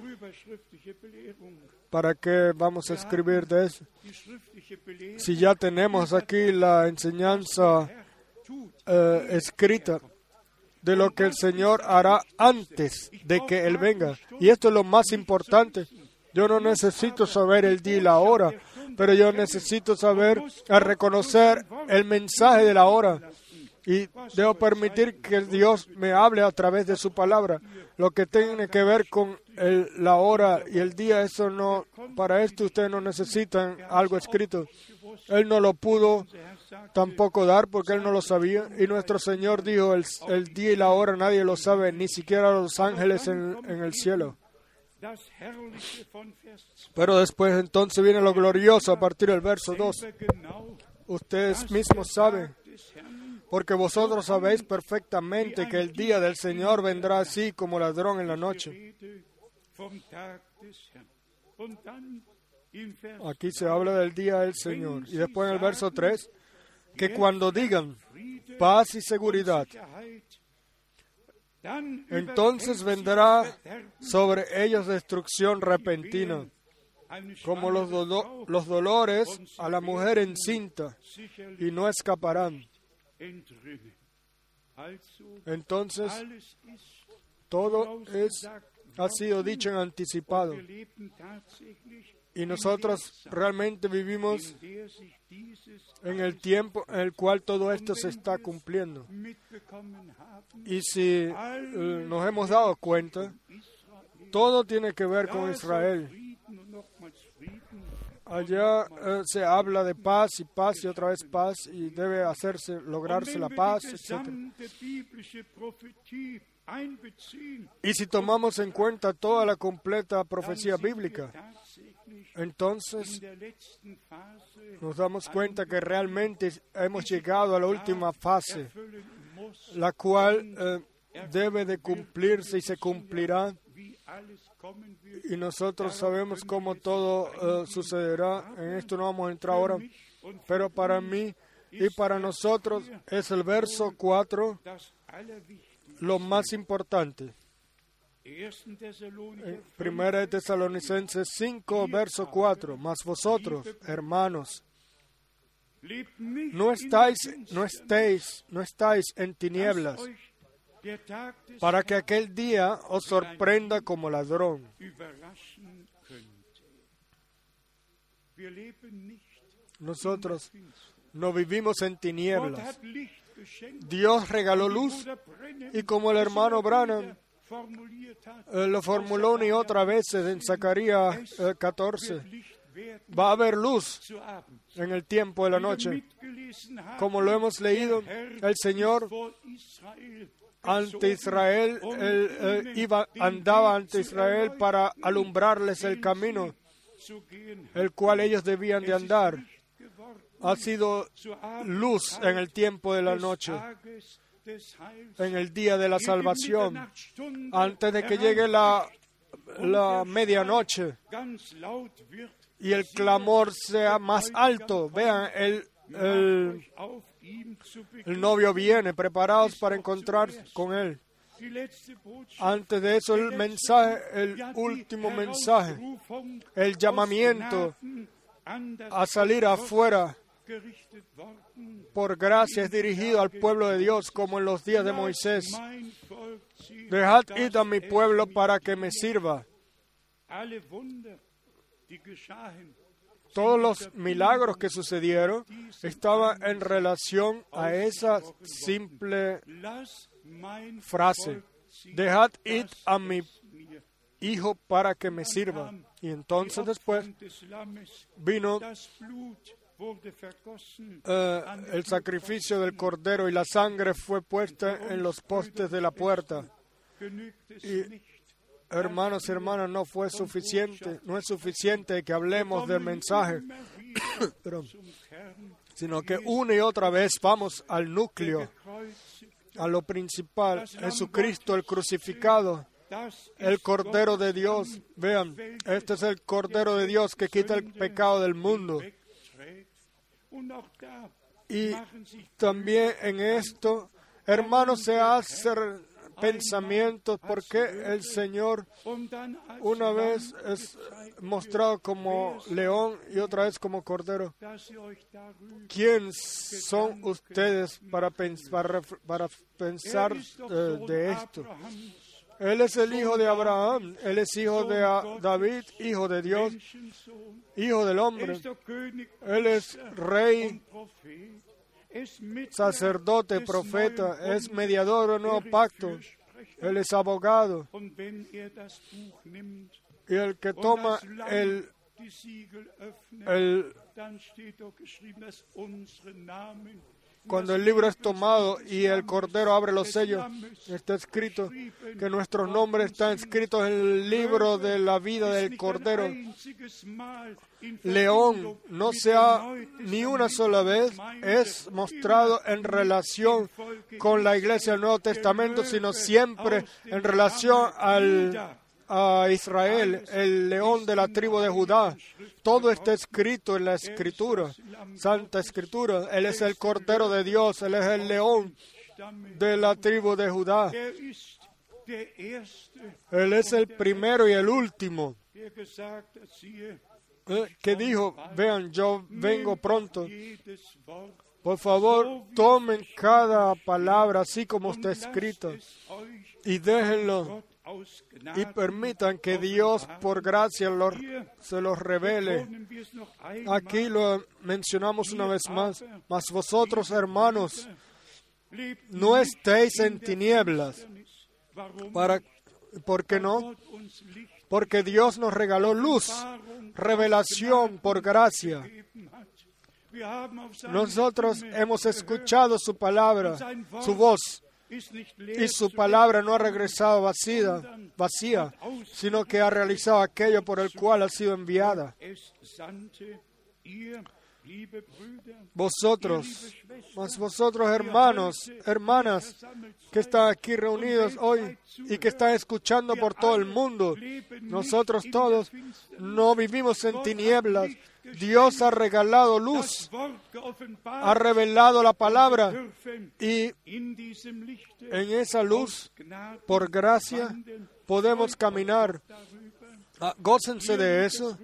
¿Para qué vamos a escribir de eso? Si ya tenemos aquí la enseñanza eh, escrita de lo que el Señor hará antes de que Él venga. Y esto es lo más importante. Yo no necesito saber el día y la hora, pero yo necesito saber, a reconocer el mensaje de la hora. Y debo permitir que Dios me hable a través de su palabra. Lo que tiene que ver con el, la hora y el día, eso no, para esto ustedes no necesitan algo escrito. Él no lo pudo tampoco dar porque Él no lo sabía. Y nuestro Señor dijo, el, el día y la hora nadie lo sabe, ni siquiera los ángeles en, en el cielo. Pero después entonces viene lo glorioso a partir del verso dos. Ustedes mismos saben, porque vosotros sabéis perfectamente que el día del Señor vendrá así como ladrón en la noche. Aquí se habla del día del Señor. Y después en el verso tres, que cuando digan paz y seguridad, entonces vendrá sobre ellos destrucción repentina, como los, do- los dolores a la mujer encinta, y no escaparán. Entonces, todo es, ha sido dicho en anticipado. Y nosotros realmente vivimos en el tiempo en el cual todo esto se está cumpliendo. Y si eh, nos hemos dado cuenta, todo tiene que ver con Israel. Allá eh, se habla de paz y paz y otra vez paz y debe hacerse, lograrse la paz, etcétera. Y si tomamos en cuenta toda la completa profecía bíblica, entonces nos damos cuenta que realmente hemos llegado a la última fase, la cual eh, debe de cumplirse y se cumplirá. Y nosotros sabemos cómo todo uh, sucederá. En esto no vamos a entrar ahora. Pero para mí y para nosotros es el verso cuatro lo más importante. Primera de Tesalonicenses cinco, verso cuatro. Mas vosotros, hermanos, no estáis, no estéis, no estáis en tinieblas, para que aquel día os sorprenda como ladrón. Nosotros no vivimos en tinieblas. Dios regaló luz y como el hermano Branham eh, lo formuló una y otra vez en Zacarías eh, catorce, va a haber luz en el tiempo de la noche. Como lo hemos leído, el Señor ante Israel, él, él iba, andaba ante Israel para alumbrarles el camino, el cual ellos debían de andar. Ha sido luz en el tiempo de la noche, en el día de la salvación, antes de que llegue la, la medianoche y el clamor sea más alto. Vean, el, el, el novio viene, preparados para encontrar con él. Antes de eso, el mensaje, el último mensaje, el llamamiento a salir afuera por gracia es dirigido al pueblo de Dios, como en los días de Moisés. Dejad ir a mi pueblo para que me sirva. Todos los milagros que sucedieron estaban en relación a esa simple frase: dejad ir a mi hijo para que me sirva. Y entonces después vino Uh, el sacrificio del cordero y la sangre fue puesta en los postes de la puerta. Y, hermanos y hermanas, no fue suficiente, no es suficiente que hablemos del mensaje, pero, sino que una y otra vez vamos al núcleo, a lo principal: Jesucristo el crucificado, el Cordero de Dios. Vean, este es el Cordero de Dios que quita el pecado del mundo. Y también en esto, hermanos, se hacen pensamientos porque el Señor una vez es mostrado como león y otra vez como cordero. ¿Quién son ustedes para, pens- para, para pensar eh, de esto? Él es el hijo de Abraham, Él es hijo de David, hijo de Dios, hijo del hombre. Él es rey, sacerdote, profeta, es mediador del nuevo pacto. Él es abogado. Y el que toma el, el Cuando el libro es tomado y el Cordero abre los sellos, está escrito que nuestros nombres están escritos en el libro de la vida del Cordero. León no se ha ni una sola vez es mostrado en relación con la iglesia del Nuevo Testamento, sino siempre en relación al a Israel, el león de la tribu de Judá. Todo está escrito en la Escritura, Santa Escritura. Él es el Cordero de Dios, Él es el león de la tribu de Judá. Él es el primero y el último. ¿Eh? Que dijo: vean, yo vengo pronto. Por favor, tomen cada palabra así como está escrita y déjenlo y permitan que Dios por gracia lo, se los revele. Aquí lo mencionamos una vez más. Mas vosotros, hermanos, no estéis en tinieblas. Para, ¿Por qué no? Porque Dios nos regaló luz, revelación por gracia. Nosotros hemos escuchado su palabra, su voz, y su palabra no ha regresado vacía, vacía, sino que ha realizado aquello por el cual ha sido enviada. Vosotros, mas vosotros, hermanos, hermanas, que están aquí reunidos hoy y que están escuchando por todo el mundo, nosotros todos no vivimos en tinieblas. Dios ha regalado luz, ha revelado la palabra, y en esa luz, por gracia, podemos caminar. Ah, gócense de eso.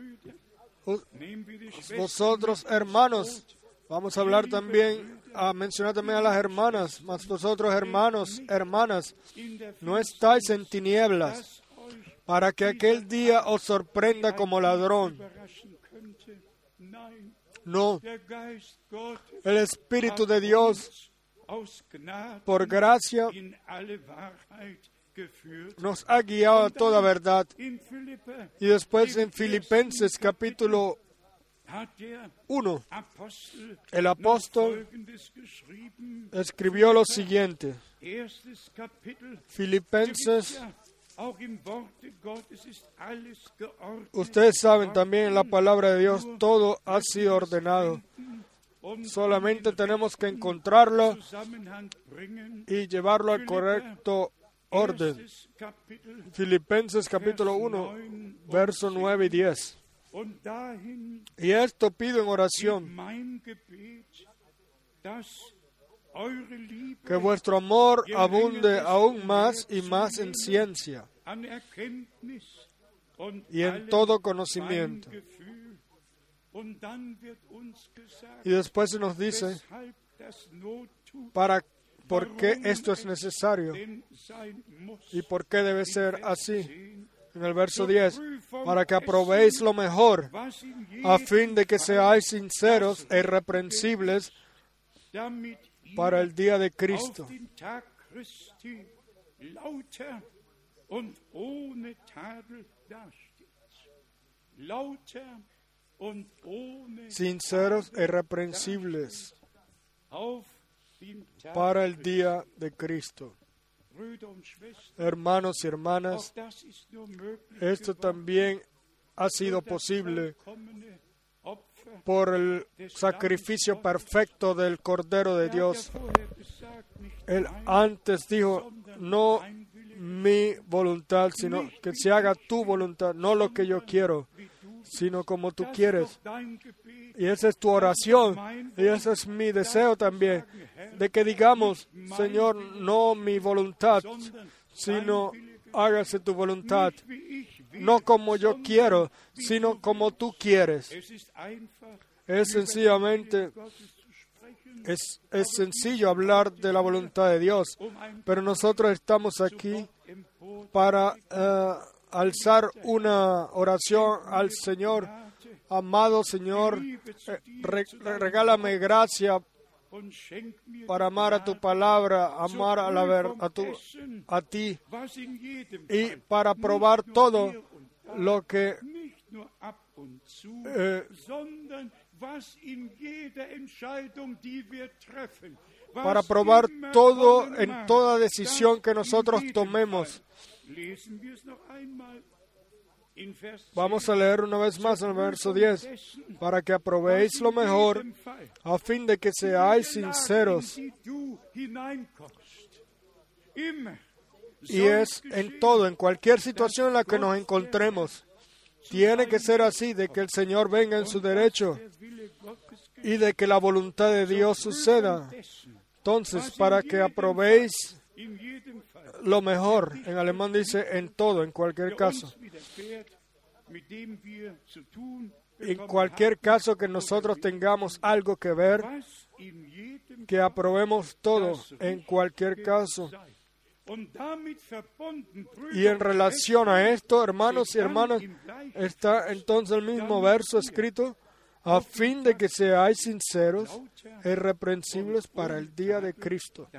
Vosotros, hermanos, vamos a hablar también, a mencionar también a las hermanas, mas vosotros, hermanos, hermanas, no estáis en tinieblas, para que aquel día os sorprenda como ladrón. No, el Espíritu de Dios, por gracia, nos ha guiado a toda verdad. Y después en Filipenses capítulo uno, el apóstol escribió lo siguiente. Filipenses, ustedes saben también en la palabra de Dios, todo ha sido ordenado. Solamente tenemos que encontrarlo y llevarlo al correcto orden. Filipenses capítulo uno, verso nueve y diez. Y esto pido en oración, que vuestro amor abunde aún más y más en ciencia y en todo conocimiento. Y después se nos dice, para ¿por qué esto es necesario? ¿Y por qué debe ser así? En el verso diez, para que aprobéis lo mejor, a fin de que seáis sinceros e irreprensibles para el día de Cristo. Sinceros e irreprensibles para el día de Cristo. Hermanos y hermanas, esto también ha sido posible por el sacrificio perfecto del Cordero de Dios. Él antes dijo, no mi voluntad, sino que se haga tu voluntad, no lo que yo quiero, sino como tú quieres. Y esa es tu oración, y ese es mi deseo también, de que digamos, Señor, no mi voluntad, sino hágase tu voluntad, no como yo quiero, sino como tú quieres. Es sencillamente, es, es sencillo hablar de la voluntad de Dios, pero nosotros estamos aquí para uh, alzar una oración al Señor. Amado Señor, eh, re, regálame gracia para amar a tu palabra, amar a, la ver, a, tu, a ti, y para probar todo lo que eh, para probar todo en toda decisión que nosotros tomemos. Vamos a leer una vez más en el verso diez. Para que aprobéis lo mejor, a fin de que seáis sinceros. Y es en todo, en cualquier situación en la que nos encontremos. Tiene que ser así, de que el Señor venga en su derecho y de que la voluntad de Dios suceda. Entonces, para que aprobéis lo mejor, en alemán dice en todo, en cualquier caso. En cualquier caso que nosotros tengamos algo que ver, que aprobemos todo, en cualquier caso. Y en relación a esto, hermanos y hermanas, está entonces el mismo verso escrito, a fin de que seáis sinceros e irreprensibles para el día de Cristo.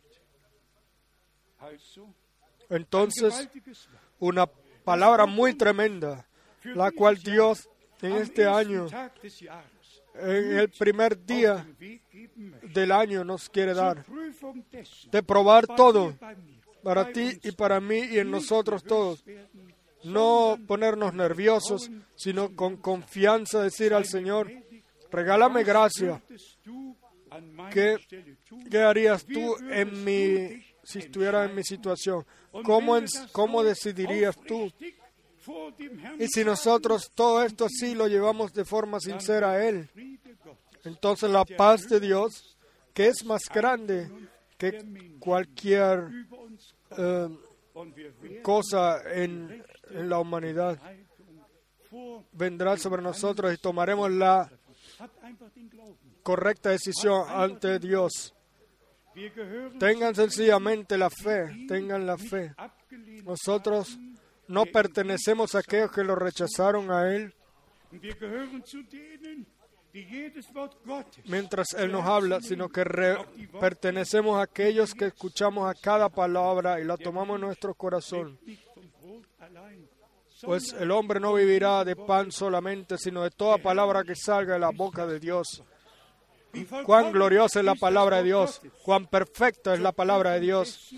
Entonces, una palabra muy tremenda, la cual Dios en este año, en el primer día del año, nos quiere dar, de probar todo, para ti y para mí y en nosotros todos. No ponernos nerviosos, sino con confianza decir al Señor, regálame gracia. ¿Qué, qué harías tú en mi, si estuvieras en mi situación? ¿Cómo, en, ¿Cómo decidirías tú? Y si nosotros todo esto sí lo llevamos de forma sincera a Él, entonces la paz de Dios, que es más grande que cualquier eh, cosa en, en la humanidad, vendrá sobre nosotros y tomaremos la correcta decisión ante Dios. Tengan sencillamente la fe, tengan la fe. Nosotros no pertenecemos a aquellos que lo rechazaron a Él. Mientras Él nos habla, sino que re- pertenecemos a aquellos que escuchamos a cada palabra y la tomamos en nuestro corazón. Pues el hombre no vivirá de pan solamente, sino de toda palabra que salga de la boca de Dios. Cuán gloriosa es la palabra de Dios, cuán perfecta es la palabra de Dios,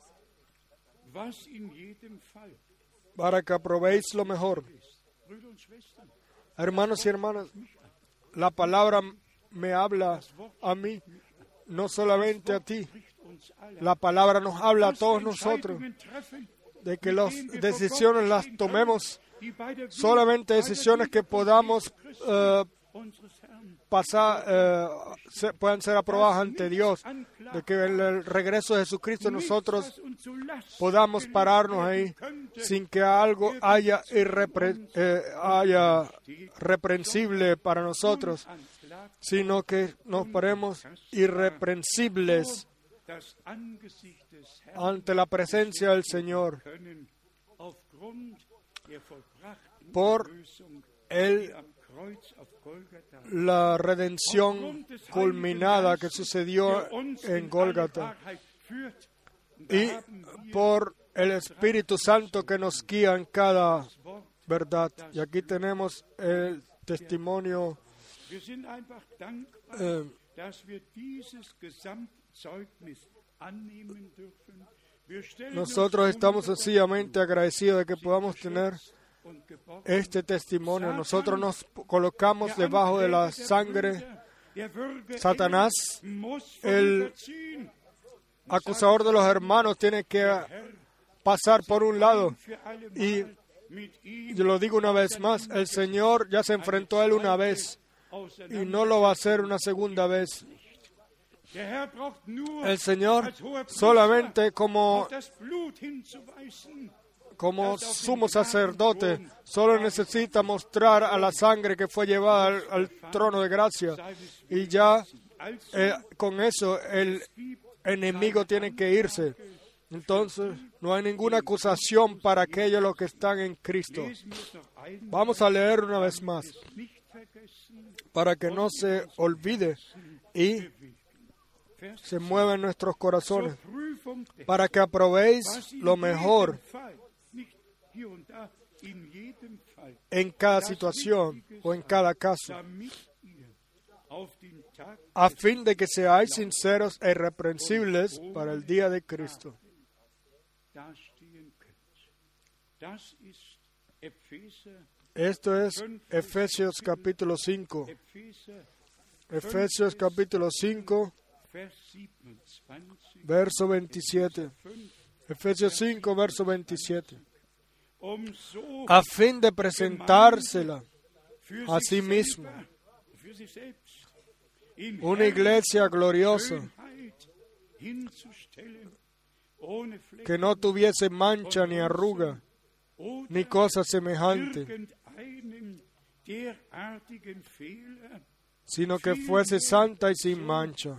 para que aprobéis lo mejor. Hermanos y hermanas, la palabra me habla a mí, no solamente a ti. La palabra nos habla a todos nosotros, de que las decisiones las tomemos, solamente decisiones que podamos uh, pasar, uh, se, puedan ser aprobadas ante Dios, de que en el regreso de Jesucristo nosotros podamos pararnos ahí sin que algo haya, irrepre, eh, haya reprensible para nosotros, sino que nos paremos irreprensibles ante la presencia del Señor por el, la redención culminada que sucedió en Gólgata y por el Espíritu Santo que nos guía en cada verdad. Y aquí tenemos el testimonio eh, nosotros estamos sencillamente agradecidos de que podamos tener este testimonio. Nosotros nos colocamos debajo de la sangre. Satanás, el acusador de los hermanos, tiene que pasar por un lado. Y yo lo digo una vez más, el Señor ya se enfrentó a él una vez y no lo va a hacer una segunda vez. El Señor solamente como, como sumo sacerdote solo necesita mostrar a la sangre que fue llevada al, al trono de gracia, y ya eh, con eso el enemigo tiene que irse. Entonces no hay ninguna acusación para aquellos los que están en Cristo. Vamos a leer una vez más para que no se olvide y se mueva en nuestros corazones, para que aprobéis lo mejor en cada situación o en cada caso, a fin de que seáis sinceros e irreprensibles para el día de Cristo. Esto es Efesios capítulo cinco. Efesios capítulo cinco, verso veintisiete. Efesios cinco, verso veintisiete. A fin de presentársela a sí mismo, una iglesia gloriosa, que no tuviese mancha ni arruga, ni cosa semejante, sino que fuese santa y sin mancha.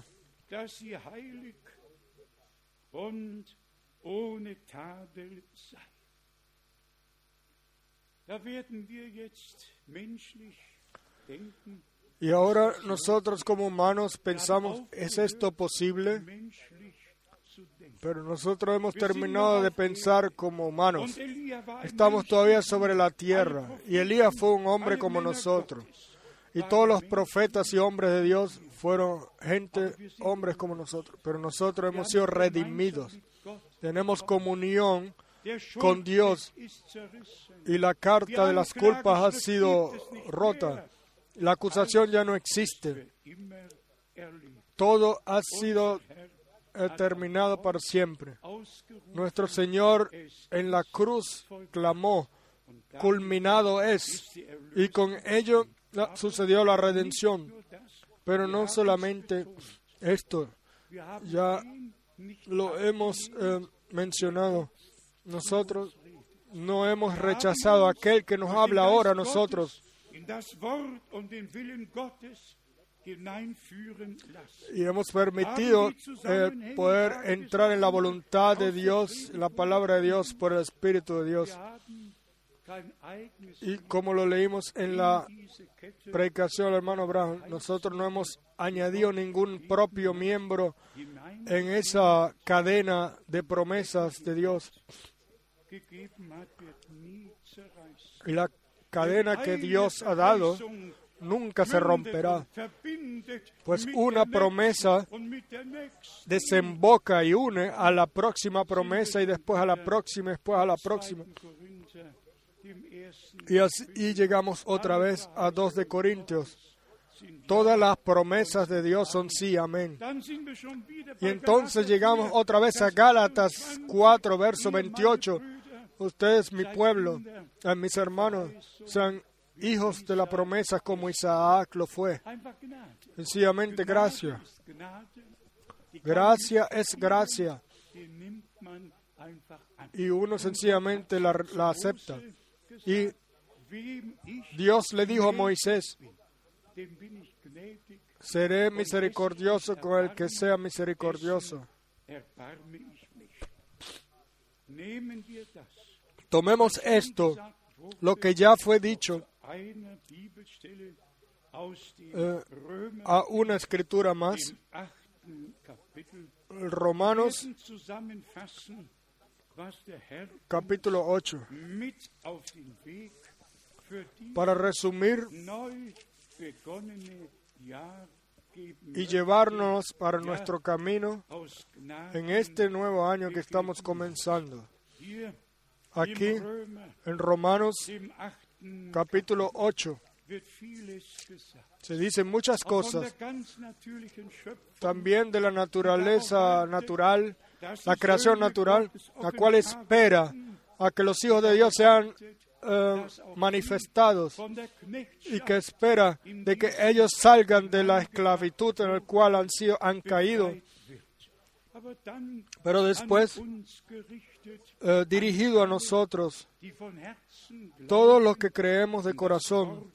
Y ahora nosotros como humanos pensamos, ¿es esto posible? Pero nosotros hemos terminado de pensar como humanos. Estamos todavía sobre la tierra. Y Elías fue un hombre como nosotros. Y todos los profetas y hombres de Dios fueron gente, hombres como nosotros. Pero nosotros hemos sido redimidos. Tenemos comunión con Dios. Y la carta de las culpas ha sido rota. La acusación ya no existe. Todo ha sido terminado para siempre. Nuestro Señor en la cruz clamó, culminado es, y con ello sucedió la redención. Pero no solamente esto, ya lo hemos eh, mencionado. Nosotros no hemos rechazado a aquel que nos habla ahora a nosotros. Y hemos permitido eh, poder entrar en la voluntad de Dios, en la palabra de Dios, por el Espíritu de Dios. Y como lo leímos en la predicación del hermano Brown, nosotros no hemos añadido ningún propio miembro en esa cadena de promesas de Dios. Y la cadena que Dios ha dado nunca se romperá, pues una promesa desemboca y une a la próxima promesa y después a la próxima, después a la próxima. Y así y llegamos otra vez a dos de Corintios. Todas las promesas de Dios son sí, amén. Y entonces llegamos otra vez a Gálatas cuatro, verso veintiocho. Ustedes, mi pueblo, eh, mis hermanos, sean hijos de la promesa como Isaac lo fue. Sencillamente gracia. Gracia es gracia. Y uno sencillamente la, la acepta. Y Dios le dijo a Moisés, seré misericordioso con el que sea misericordioso. Tomemos esto, lo que ya fue dicho, eh, a una escritura más, Romanos capítulo ocho, para resumir y llevarnos para nuestro camino en este nuevo año que estamos comenzando. Aquí, en Romanos capítulo ocho, se dicen muchas cosas, también de la naturaleza natural, la creación natural, la cual espera a que los hijos de Dios sean Uh, manifestados y que espera de que ellos salgan de la esclavitud en la cual han sido han caído, pero después uh, dirigido a nosotros, todos los que creemos de corazón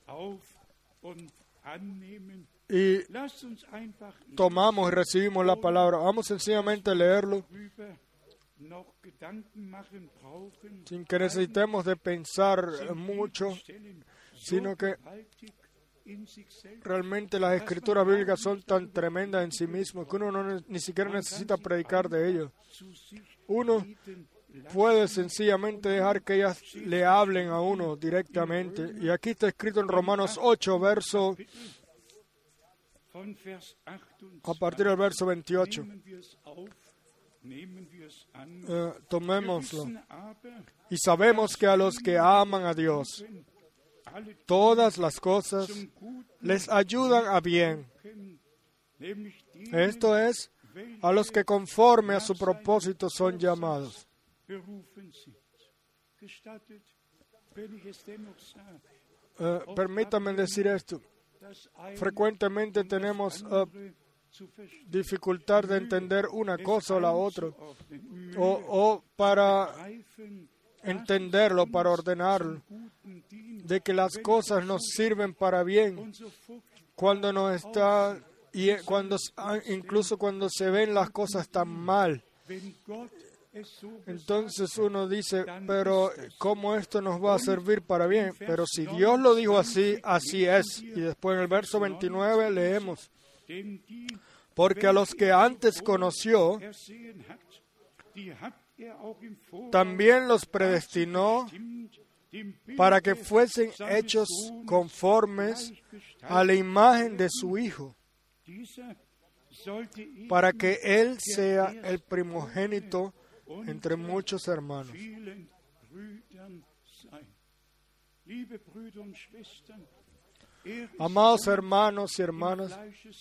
y tomamos y recibimos la palabra. Vamos sencillamente a leerlo sin que necesitemos de pensar mucho, sino que realmente las escrituras bíblicas son tan tremendas en sí mismas que uno no, ni siquiera necesita predicar de ellas. Uno puede sencillamente dejar que ellas le hablen a uno directamente. Y aquí está escrito en Romanos ocho, verso, a partir del verso veintiocho. Uh, tomémoslo. Y sabemos que a los que aman a Dios, todas las cosas les ayudan a bien. Esto es, a los que conforme a su propósito son llamados. Uh, permítanme decir esto. Frecuentemente tenemos uh, dificultad de entender una cosa o la otra, o, o para entenderlo, para ordenarlo, de que las cosas nos sirven para bien, cuando nos está, y cuando, incluso cuando se ven las cosas tan mal. Entonces uno dice, pero ¿cómo esto nos va a servir para bien? Pero si Dios lo dijo así, así es. Y después en el verso veintinueve leemos, porque a los que antes conoció, también los predestinó para que fuesen hechos conformes a la imagen de su Hijo, para que Él sea el primogénito entre muchos hermanos. Amados hermanos y hermanas,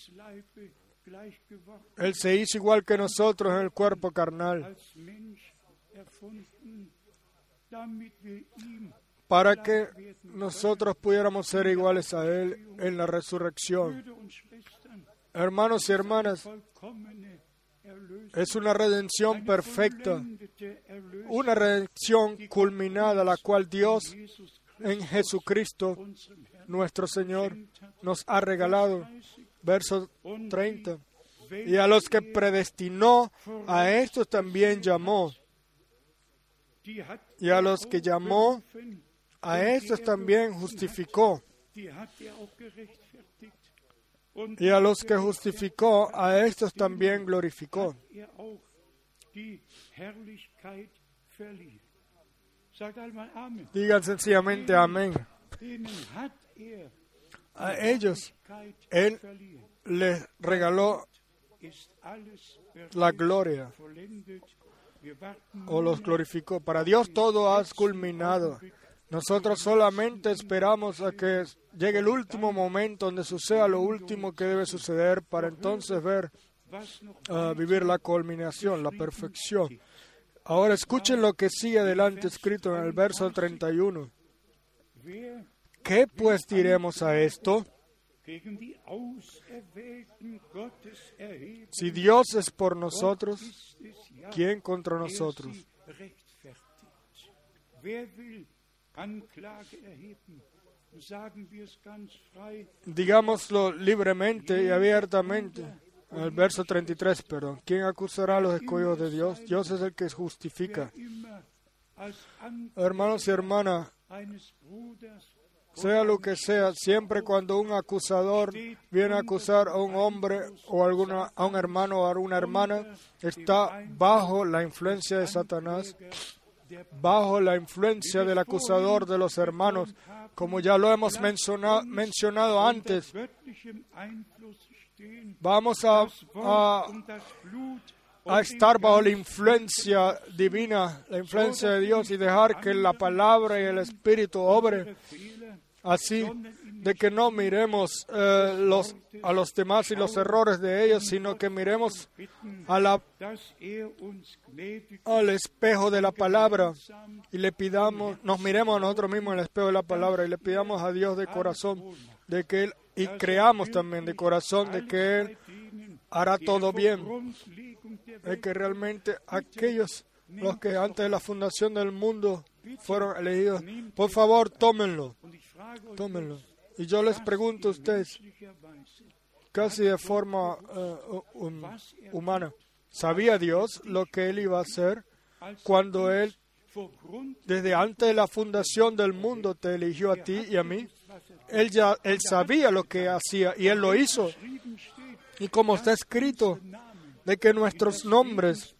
Él se hizo igual que nosotros en el cuerpo carnal, para que nosotros pudiéramos ser iguales a Él en la resurrección. Hermanos y hermanas, es una redención perfecta, una redención culminada, la cual Dios en Jesucristo, nuestro Señor, nos ha regalado. Verso treinta. Y a los que predestinó, a estos también llamó. Y a los que llamó, a estos también justificó. Y a los que justificó, a estos también glorificó. Digan sencillamente amén. A ellos, Él les regaló la gloria o los glorificó. Para Dios todo ha culminado. Nosotros solamente esperamos a que llegue el último momento donde suceda lo último que debe suceder para entonces ver, uh, vivir la culminación, la perfección. Ahora escuchen lo que sigue adelante escrito en el verso treinta y uno. ¿Qué pues diremos a esto? Si Dios es por nosotros, ¿quién contra nosotros? Digámoslo libremente y abiertamente. En el verso treinta y tres, perdón. ¿Quién acusará a los escogidos de Dios? Dios es el que justifica. Hermanos y hermanas, sea lo que sea, siempre cuando un acusador viene a acusar a un hombre o alguna, a un hermano o a una hermana, está bajo la influencia de Satanás, bajo la influencia del acusador de los hermanos, como ya lo hemos mencionado, mencionado antes. Vamos a, a, a estar bajo la influencia divina, la influencia de Dios, y dejar que la palabra y el Espíritu obre así, de que no miremos eh, los, a los demás y los errores de ellos, sino que miremos a la, al espejo de la palabra y le pidamos, nos miremos a nosotros mismos en el espejo de la palabra y le pidamos a Dios de corazón, de que Él, y creamos también de corazón de que Él hará todo bien, de que realmente aquellos, los que antes de la fundación del mundo fueron elegidos, por favor, tómenlo, tómenlo. Y yo les pregunto a ustedes, casi de forma uh, um, humana, ¿sabía Dios lo que Él iba a hacer cuando Él, desde antes de la fundación del mundo, te eligió a ti y a mí? Él ya él sabía lo que hacía y Él lo hizo. Y como está escrito, de que nuestros nombres,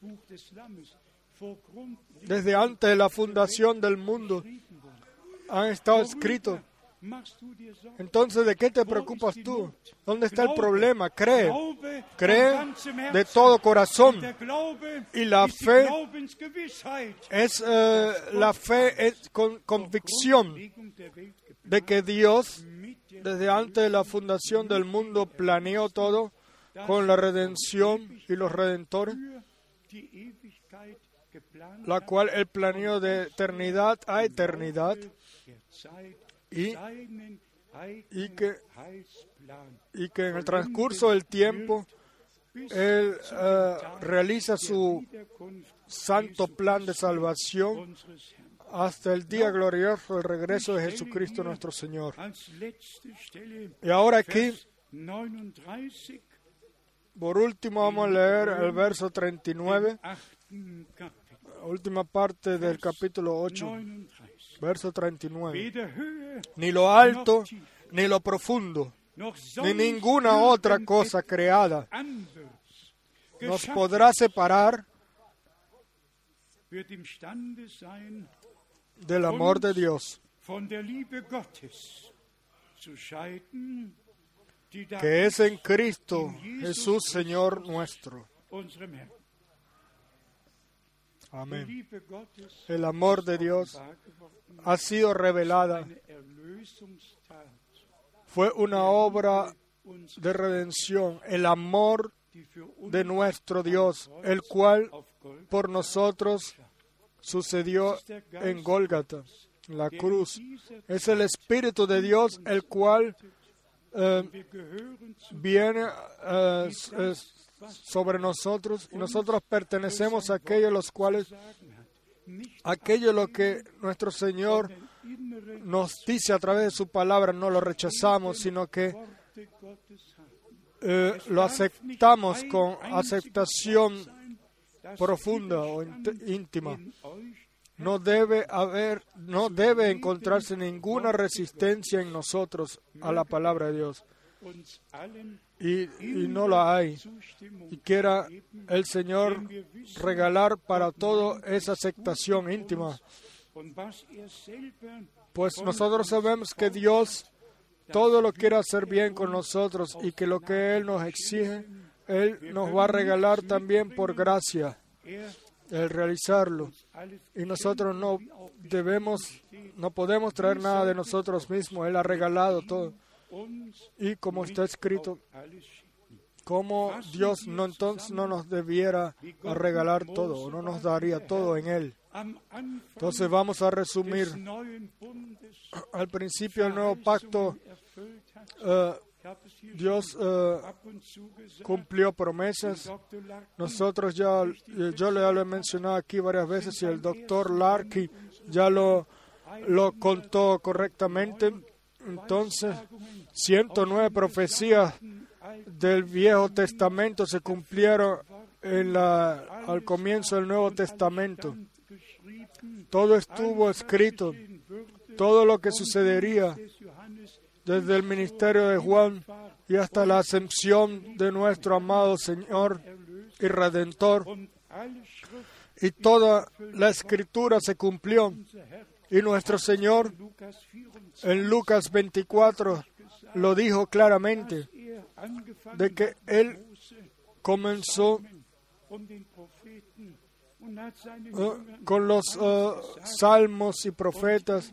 desde antes de la fundación del mundo, han estado escritos. Entonces, ¿de qué te preocupas tú? ¿Dónde está el problema? Cree, cree de todo corazón. Y la fe es eh, la fe es con convicción de que Dios, desde antes de la fundación del mundo, planeó todo con la redención y los redentores, la cual Él planeó de eternidad a eternidad. Y, y, que, y que en el transcurso del tiempo Él uh, realiza su santo plan de salvación hasta el día glorioso del regreso de Jesucristo nuestro Señor. Y ahora aquí, por último, vamos a leer el verso treinta y nueve, última parte del capítulo ocho. Verso treinta y nueve. Ni lo alto, ni lo profundo, ni ninguna otra cosa creada nos podrá separar del amor de Dios, que es en Cristo Jesús, Señor nuestro. Amén. El amor de Dios ha sido revelada. Fue una obra de redención, el amor de nuestro Dios, el cual por nosotros sucedió en Gólgata, la cruz. Es el Espíritu de Dios, el cual eh, viene eh, eh, sobre nosotros, y nosotros pertenecemos a aquellos los cuales, aquello lo que nuestro Señor nos dice a través de su palabra, no lo rechazamos, sino que eh, lo aceptamos con aceptación profunda o íntima. No debe haber, no debe encontrarse ninguna resistencia en nosotros a la palabra de Dios. Y, y no la hay. Y quiera el Señor regalar para todo esa aceptación íntima Pues nosotros sabemos que Dios todo lo quiere hacer bien con nosotros y que lo que Él nos exige, Él nos va a regalar también por gracia, el realizarlo. Y nosotros no debemos, no podemos traer nada de nosotros mismos. Él ha regalado todo. Y como está escrito, ¿cómo Dios no entonces no nos debiera regalar todo o no nos daría todo en Él? Entonces vamos a resumir. Al principio del nuevo pacto, uh, Dios uh, cumplió promesas. Nosotros ya, yo le lo he mencionado aquí varias veces y el doctor Larky ya lo, lo contó correctamente. Entonces, ciento nueve profecías del Viejo Testamento se cumplieron en la, al comienzo del Nuevo Testamento. Todo estuvo escrito, todo lo que sucedería desde el ministerio de Juan y hasta la ascensión de nuestro amado Señor y Redentor. Y toda la Escritura se cumplió. Y nuestro Señor en Lucas veinticuatro lo dijo claramente, de que Él comenzó uh, con los uh, salmos y profetas,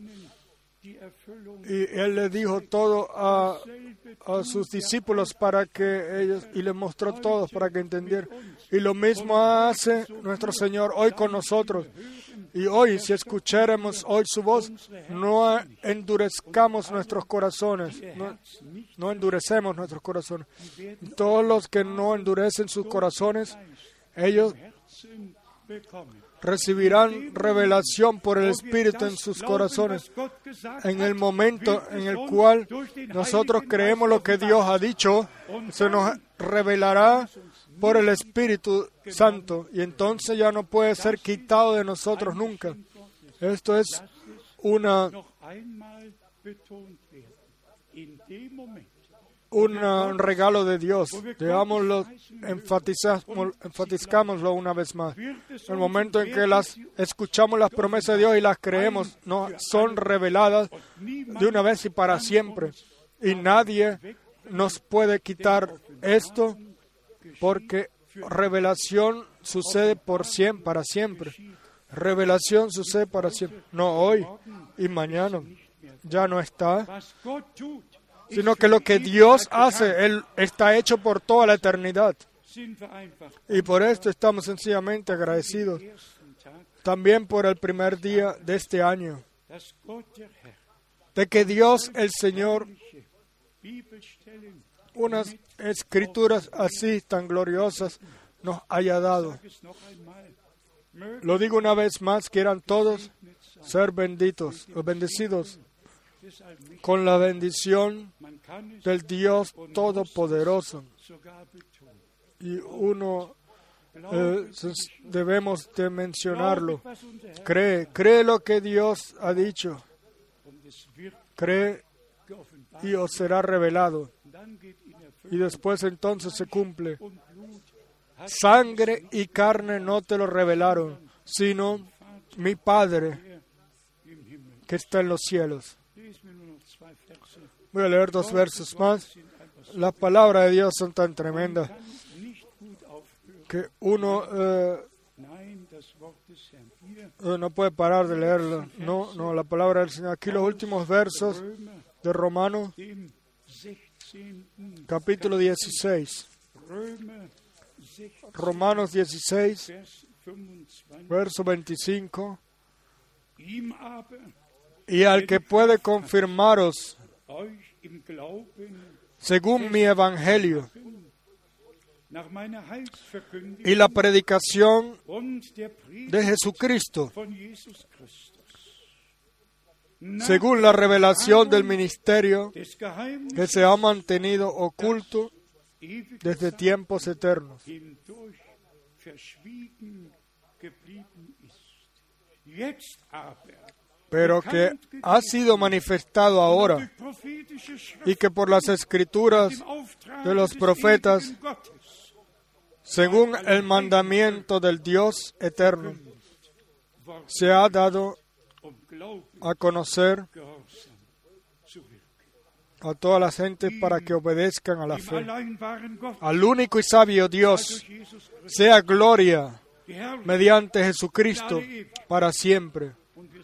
y Él le dijo todo a, a sus discípulos para que ellos, y les mostró todo para que entendieran. Y lo mismo hace nuestro Señor hoy con nosotros. Y hoy, si escucháramos hoy su voz, no endurezcamos nuestros corazones, no, no endurecemos nuestros corazones. Y todos los que no endurecen sus corazones, ellos recibirán revelación por el Espíritu en sus corazones. En el momento en el cual nosotros creemos lo que Dios ha dicho, se nos revelará por el Espíritu Santo, y entonces ya no puede ser quitado de nosotros nunca. Esto es una, un regalo de Dios. Digámoslo, enfatizcámoslo una vez más. El momento en que las escuchamos las promesas de Dios y las creemos, no son reveladas de una vez y para siempre. Y nadie nos puede quitar esto, porque revelación sucede por siempre, para siempre. Revelación sucede para siempre. No hoy y mañana. Ya no está. Sino que lo que Dios hace, Él está hecho por toda la eternidad. Y por esto estamos sencillamente agradecidos. También por el primer día de este año. De que Dios, el Señor, unas escrituras así tan gloriosas nos haya dado. Lo digo una vez más, quieran todos ser benditos o bendecidos con la bendición del Dios Todopoderoso. Y uno eh, debemos de mencionarlo. Cree, cree lo que Dios ha dicho. Cree y os será revelado. Y después entonces se cumple. Sangre y carne no te lo revelaron, sino mi Padre que está en los cielos. Voy a leer dos versos más. Las palabras de Dios son tan tremendas que uno eh, no puede parar de leerlo. No, no, la palabra del Señor. Aquí los últimos versos de Romanos, capítulo dieciséis. Romanos dieciséis, verso veinticinco. Y al que puede confirmaros, según mi evangelio, y la predicación de Jesucristo, según la revelación del ministerio que se ha mantenido oculto desde tiempos eternos, pero que ha sido manifestado ahora, y que por las escrituras de los profetas, según el mandamiento del Dios eterno, se ha dado a conocer a todas las gentes para que obedezcan a la fe. Al único y sabio Dios sea gloria mediante Jesucristo para siempre.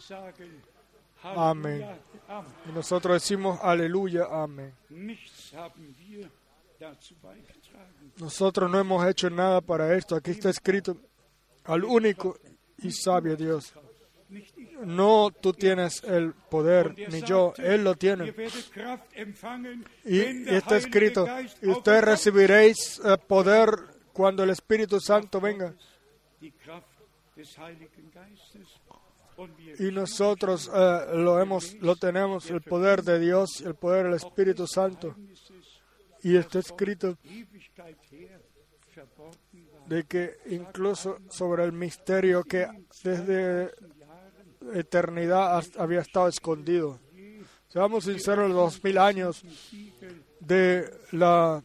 Amén. Y nosotros decimos aleluya, amén. Nosotros no hemos hecho nada para esto. Aquí está escrito al único y sabio Dios. No tú tienes el poder, ni yo, Él lo tiene. Y, y está escrito, y ustedes recibiréis el poder cuando el Espíritu Santo venga. Y nosotros eh, lo hemos, lo tenemos, el poder de Dios, el poder del Espíritu Santo. Y está escrito de que incluso sobre el misterio que desde eternidad había estado escondido. Seamos sinceros, los dos mil años de la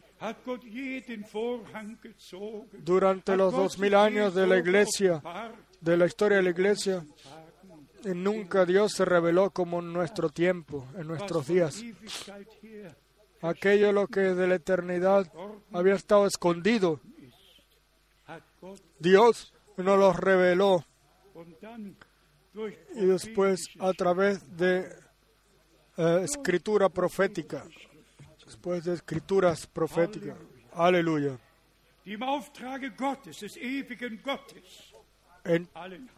durante los dos mil años de la iglesia, de la historia de la iglesia, y nunca Dios se reveló como en nuestro tiempo, en nuestros días. Aquello lo que de la eternidad había estado escondido, Dios nos lo reveló. Y después a través de eh, escritura profética, después de escrituras proféticas. Aleluya. En,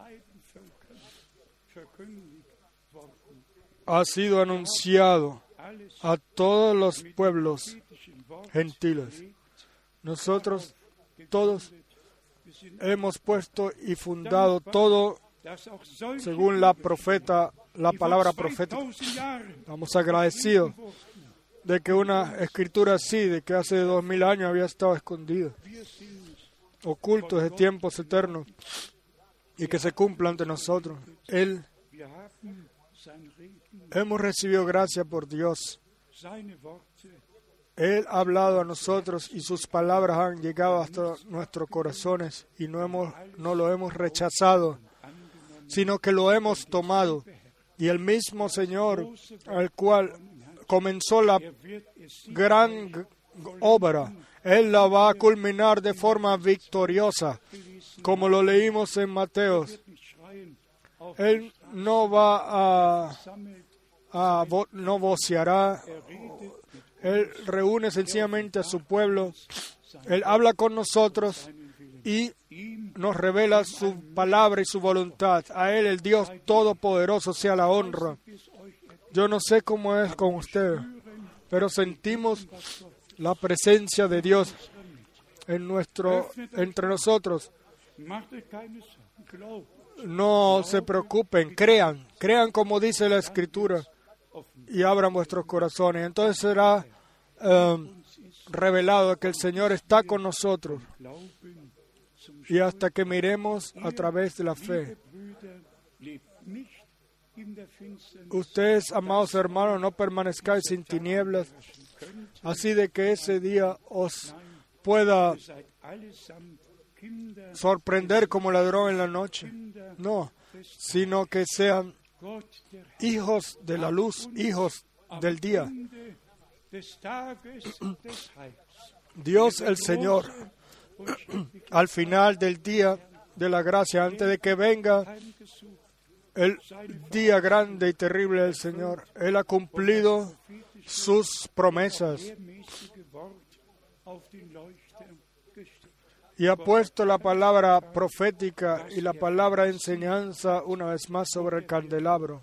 ha sido anunciado a todos los pueblos gentiles. Nosotros todos hemos puesto y fundado todo según la profeta, la palabra profética. Estamos agradecidos de que una escritura así, de que hace dos mil años había estado escondida, oculto desde tiempos eternos, y que se cumpla ante nosotros. Él, hemos recibido gracia por Dios. Él ha hablado a nosotros y sus palabras han llegado hasta nuestros corazones y no, hemos, no lo hemos rechazado, sino que lo hemos tomado. Y el mismo Señor, al cual comenzó la gran obra, Él la va a culminar de forma victoriosa, como lo leímos en Mateo. Él no va a, a vo, no voceará. Él reúne sencillamente a su pueblo. Él habla con nosotros y nos revela su palabra y su voluntad. A Él, el Dios Todopoderoso, sea la honra. Yo no sé cómo es con ustedes, pero sentimos la presencia de Dios en nuestro, entre nosotros. No se preocupen, crean, crean como dice la Escritura y abran vuestros corazones. Entonces será eh, revelado que el Señor está con nosotros y hasta que miremos a través de la fe. Ustedes, amados hermanos, no permanezcáis en tinieblas, así de que ese día os pueda sorprender como ladrón en la noche. No, sino que sean hijos de la luz, hijos del día. Dios el Señor, al final del día de la gracia, antes de que venga el día grande y terrible del Señor, Él ha cumplido sus promesas y ha puesto la palabra profética y la palabra de enseñanza una vez más sobre el candelabro.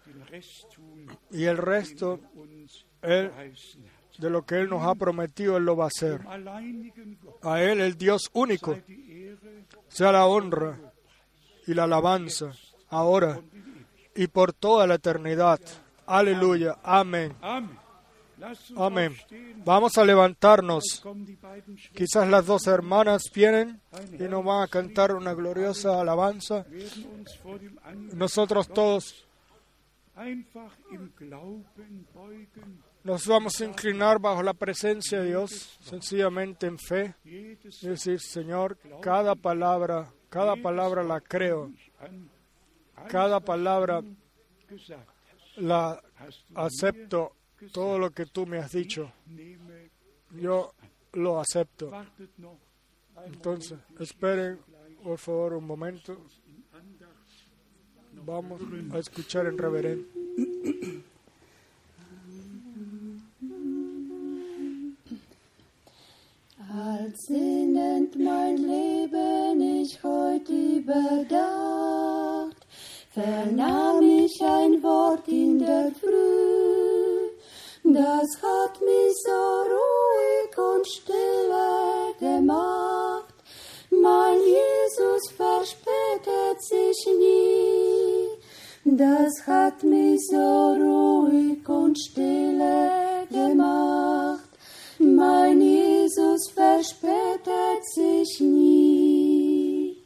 Y el resto, Él, de lo que Él nos ha prometido, Él lo va a hacer. A Él, el Dios único, sea la honra y la alabanza, ahora y por toda la eternidad. Aleluya. Amén. Amén. Vamos a levantarnos. Quizás las dos hermanas vienen y nos van a cantar una gloriosa alabanza. Nosotros todos nos vamos a inclinar bajo la presencia de Dios, sencillamente en fe, y decir, Señor, cada palabra, cada palabra la creo. Cada palabra la acepto todo lo que tú me has dicho. Yo lo acepto. Entonces, esperen, por favor, un momento. Vamos a escuchar en reverencia. Als sinnend mein Leben ich heut überdacht, vernahm ich ein Wort in der Früh, das hat mich so ruhig und stille gemacht. Mein Jesus verspätet sich nie, das hat mich so ruhig und stille gemacht. Mein Jesus verspätet sich nie.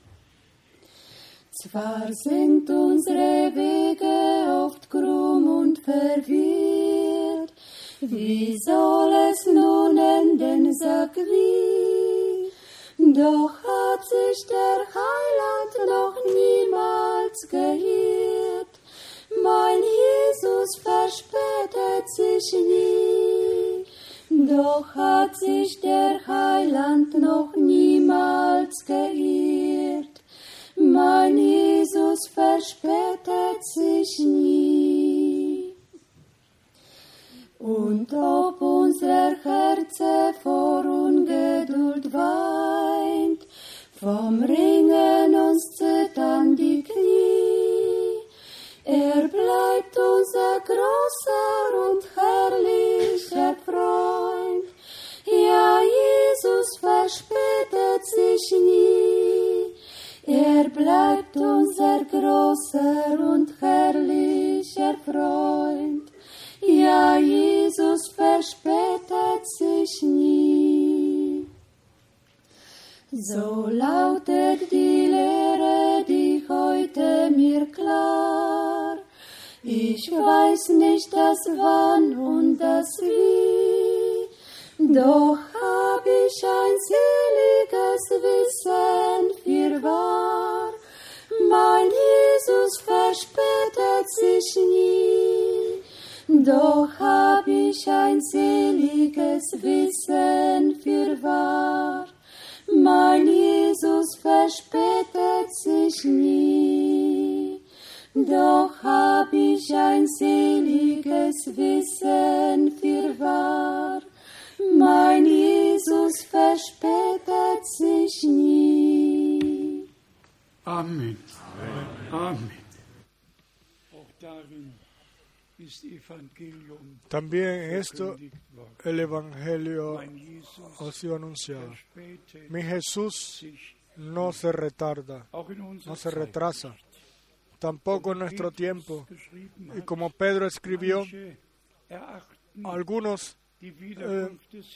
Zwar sind unsere Wege oft krumm und verwirrt, wie soll es nun enden, sag wie? Doch hat sich der Heiland noch niemals geirrt. Mein Jesus verspätet sich nie. Doch hat sich der Heiland noch niemals geirrt. Mein Jesus verspätet sich nie. Und ob unser Herze vor Ungeduld weint, vom Ringen uns zittern die Knie, er bleibt unser großer und herrlicher Freund. Ja, Jesus verspätet sich nie. Er bleibt unser großer und herrlicher Freund. Ja, Jesus verspätet sich nie. So lautet die Lehre, die heute mir klar. Ich weiß nicht das Wann und das Wie, doch hab ich ein seliges Wissen fürwahr. Mein Jesus verspätet sich nie, doch hab ich ein seliges Wissen fürwahr. Mein Jesus verspätet sich nie, doch hab ich ein seliges Wissen fürwahr. Mein Jesus verspätet sich nie. Amen. Amen. Amen. También esto, el Evangelio ha sido anunciado. Mi Jesús no se retarda, no se retrasa, tampoco en nuestro tiempo. Y como Pedro escribió, algunos eh,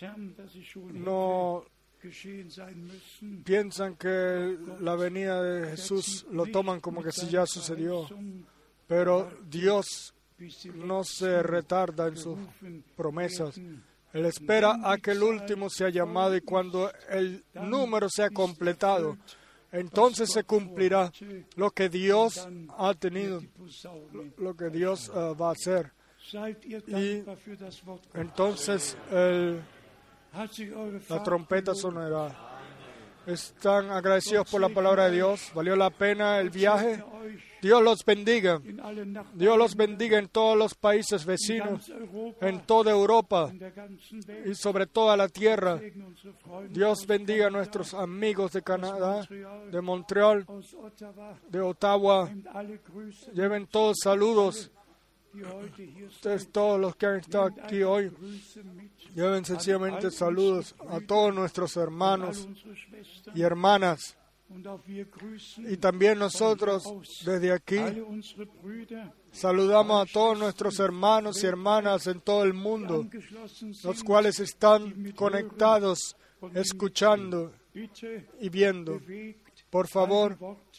no piensan que la venida de Jesús lo toman como que si ya sucedió, pero Dios no se retarda en sus promesas. Él espera a que el último sea llamado, y cuando el número sea completado, entonces se cumplirá lo que Dios ha tenido, lo que Dios uh, va a hacer. Y entonces el, la trompeta sonará. ¿Están agradecidos por la palabra de Dios? ¿Valió la pena el viaje? Dios los bendiga. Dios los bendiga en todos los países vecinos, en toda Europa y sobre toda la tierra. Dios bendiga a nuestros amigos de Canadá, de Montreal, de Ottawa. Lleven todos saludos. Ustedes, todos los que han estado aquí hoy, lleven sencillamente saludos a todos nuestros hermanos y hermanas. Y también nosotros desde aquí saludamos a todos nuestros hermanos y hermanas en todo el mundo, los cuales están conectados, escuchando y viendo. Por favor,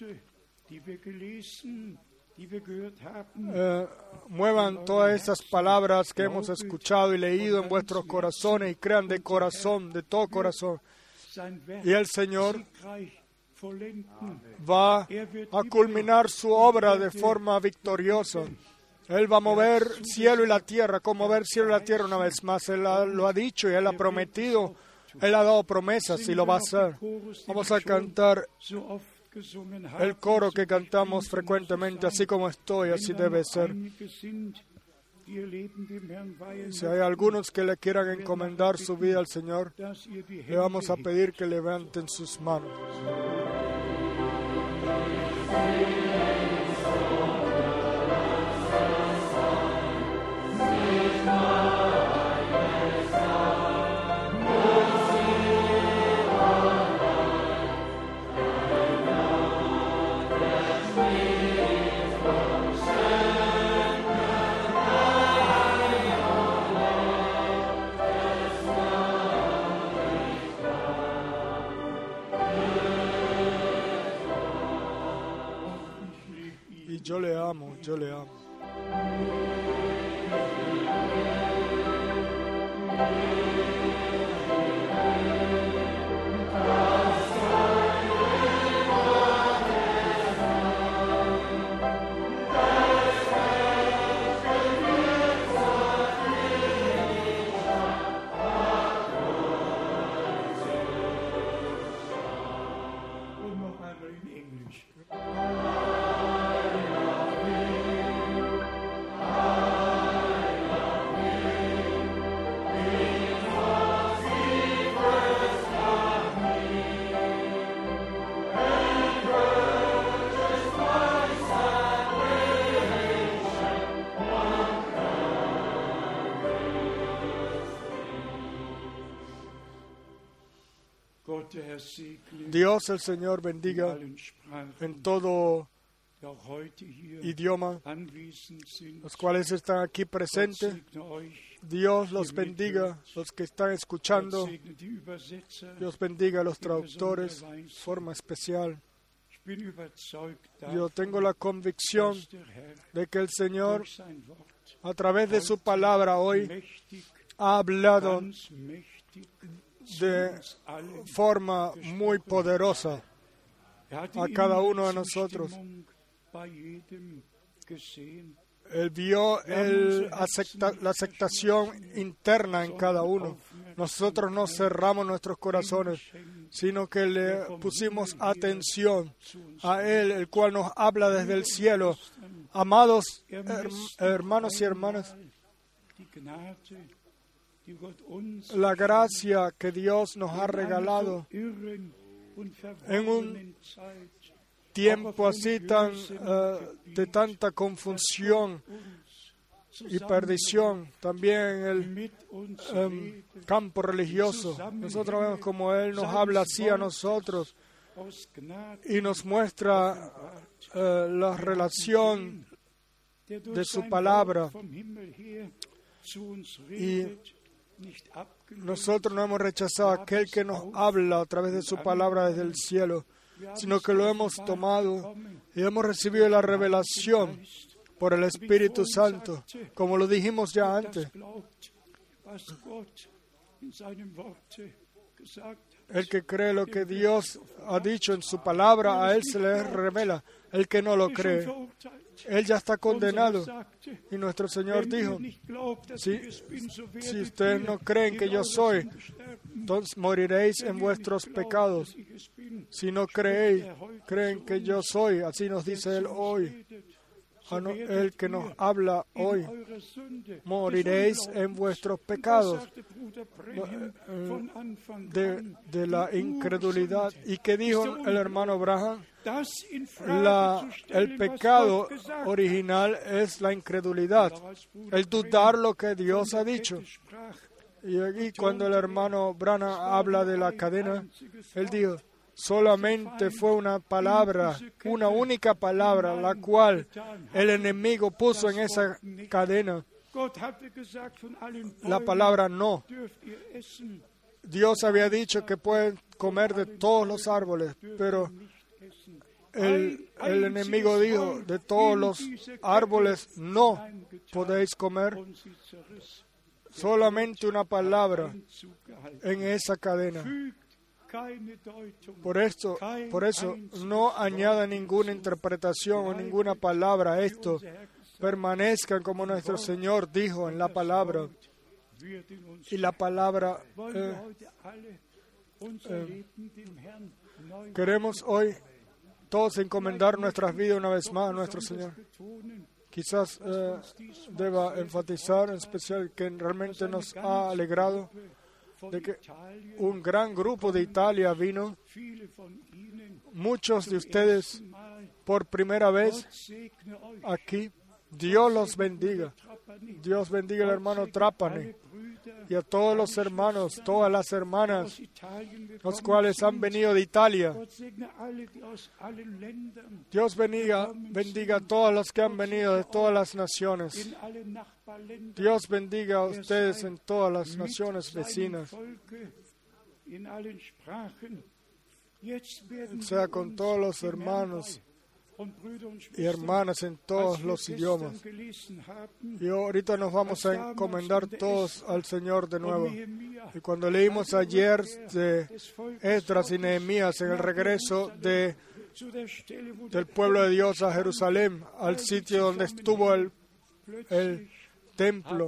eh, muevan todas esas palabras que hemos escuchado y leído en vuestros corazones y crean de corazón, de todo corazón. Y el Señor va a culminar su obra de forma victoriosa. Él va a mover cielo y la tierra, como mover cielo y la tierra una vez más. Él ha- lo ha dicho y Él ha prometido. Él ha dado promesas y lo va a hacer. Vamos a cantar el coro que cantamos frecuentemente, así como estoy, así debe ser. Si hay algunos que le quieran encomendar su vida al Señor, le vamos a pedir que levanten sus manos. Y yo le amo, yo le amo. Und noch einmal in Englisch. Gott, der Herr, segne Dios el Señor in bendiga allen Sprachen, en todo die auch heute hier idioma, anwesend sind. los cuales están aquí Gott presentes. segne euch, Dios los bendiga, los que están Gott escuchando. segne die Übersetzer. Dios bendiga a los traductores de forma especial. Ich bin überzeugt Yo davon, tengo la convicción dass der Herr de que el Señor, durch sein Wort a través de su palabra hoy, mächtig, ha hablado ganz mächtig de uns allen forma muy poderosa Er hat die a cada innere uno de nosotros. Zustimmung bei jedem gesehen. Él vio el acepta- la aceptación interna en cada uno. Nosotros no cerramos nuestros corazones, sino que le pusimos atención a Él, el cual nos habla desde el cielo. Amados her- hermanos y hermanas, Die Gnade, die Gott uns la gracia que Dios nos ha in einer regalado so irren und en un verworrenen Zeit tiempo así tan eh, de tanta confusión y perdición, también en el mit uns em, campo religioso. Nosotros vemos como Él nos habla así a nosotros aus Gnade, y nos muestra eh, la relación der durch de su sein palabra. Wort vom Himmel her zu uns Y redet, nicht abgelehnt, nosotros no hemos rechazado a aquel que nos habla a través de su palabra desde el cielo, sino que lo hemos tomado y hemos recibido la revelación por el Espíritu Santo, como lo dijimos ya antes. das glaubt, was Gott in seinem Worte gesagt hat. El que cree lo que Dios ha dicho en su palabra, a él se le revela. El que no lo Ist schon cree, verurteilt. él ya está Unser Herr condenado. sagte, Y nuestro Señor wenn ihr dijo, nicht glaubt, dass si, ich es bin, so werdet si ustedes ihr no creen que in yo eure soy, Sünde sterben. entonces moriréis Wenn en ihr vuestros nicht glaubt, pecados. dass ich es bin, Si no spricht creéis, er heute creen zu que uns, yo soy. Así nos der dice Él zu uns hoy. redet, A so no- werdet el que ihr nos habla in hoy. eurer Sünde Moriréis des en Unglaubens. vuestros Und das pecados sagte Bruder Branham eh, von Anfang de, an. de la Die incredulidad. Ursünde ¿Y qué dijo ist der el hermano Braham? Das in Frage La, zu stellen, el was pecado Gott gesagt hat. original es la incredulidad, Aber als Bruder el dudar lo que Branham Dios von ha der dicho. Kette sprach, Y aquí cuando el hermano Branham habla de la cadena, él dijo, solamente fue una palabra, una única palabra, la cual el enemigo puso en esa cadena, Gott hatte gesagt, von allen la Bäumen palabra no. dürft ihr essen, Dios había dicho que pueden comer de todos los árboles, pero nicht essen. el, el enemigo dijo, de todos los árboles no podéis comer, Und sie zerriss, solamente una palabra zugehalten. en esa cadena. Fügt keine Deutung, Por esto, por eso, no añada ninguna interpretación o ninguna palabra a esto. permanezcan como nuestro Señor dijo en la palabra. Y la palabra, eh, eh, queremos hoy todos encomendar nuestras vidas una vez más a nuestro Señor. Quizás eh, deba enfatizar en especial que realmente nos ha alegrado de que un gran grupo de Italia vino. Muchos de ustedes por primera vez aquí. Dios los bendiga. Dios bendiga al hermano Trapani y a todos los hermanos, todas las hermanas, los cuales han venido de Italia. Dios bendiga, bendiga a todos los que han venido de todas las naciones. Dios bendiga a ustedes en todas las naciones vecinas. Sea con todos los hermanos y hermanas en todos los idiomas. Y ahorita nos vamos a encomendar todos al Señor de nuevo. Y cuando leímos ayer de Esdras y Nehemías en el regreso de, del pueblo de Dios a Jerusalén, al sitio donde estuvo el, el templo,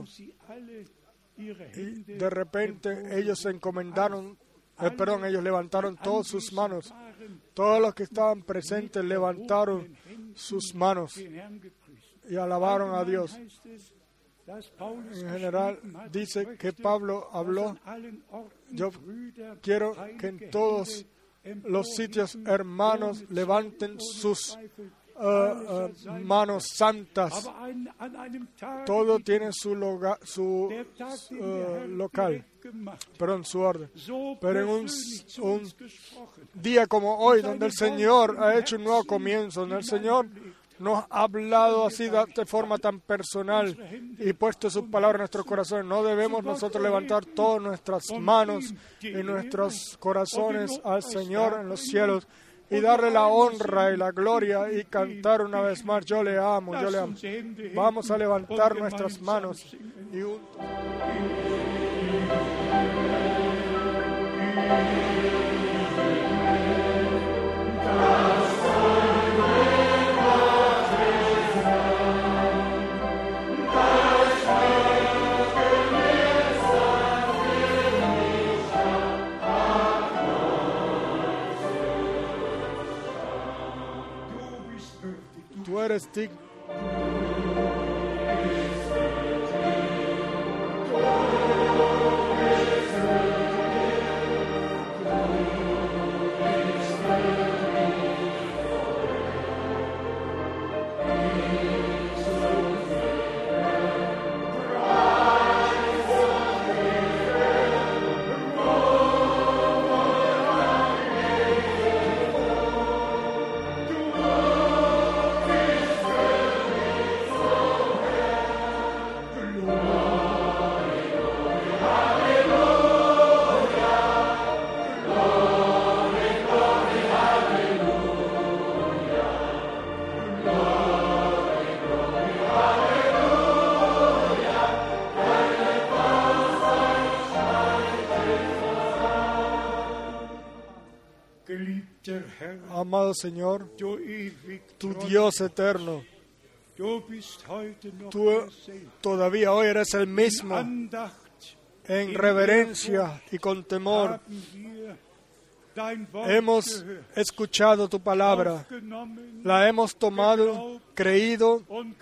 y de repente ellos se encomendaron, eh, perdón, ellos levantaron todas sus manos. Todos los que estaban presentes levantaron sus manos y alabaron a Dios. En general, dice que Pablo habló, yo quiero que en todos los sitios hermanos levanten sus uh, uh, manos santas. Todo tiene su, loga, su uh, local, perdón, su orden. Pero en un, un día como hoy, donde el Señor ha hecho un nuevo comienzo, donde el Señor nos ha hablado así de forma tan personal y puesto su palabra en nuestros corazones, no debemos nosotros levantar todas nuestras manos y nuestros corazones al Señor en los cielos y darle la honra y la gloria y cantar una vez más, yo le amo, yo le amo. Vamos a levantar nuestras manos y un... Tú eres digno. Amado Señor, tu Dios eterno, tú todavía hoy eres el mismo. En reverencia y con temor hemos escuchado tu palabra, la hemos tomado, creído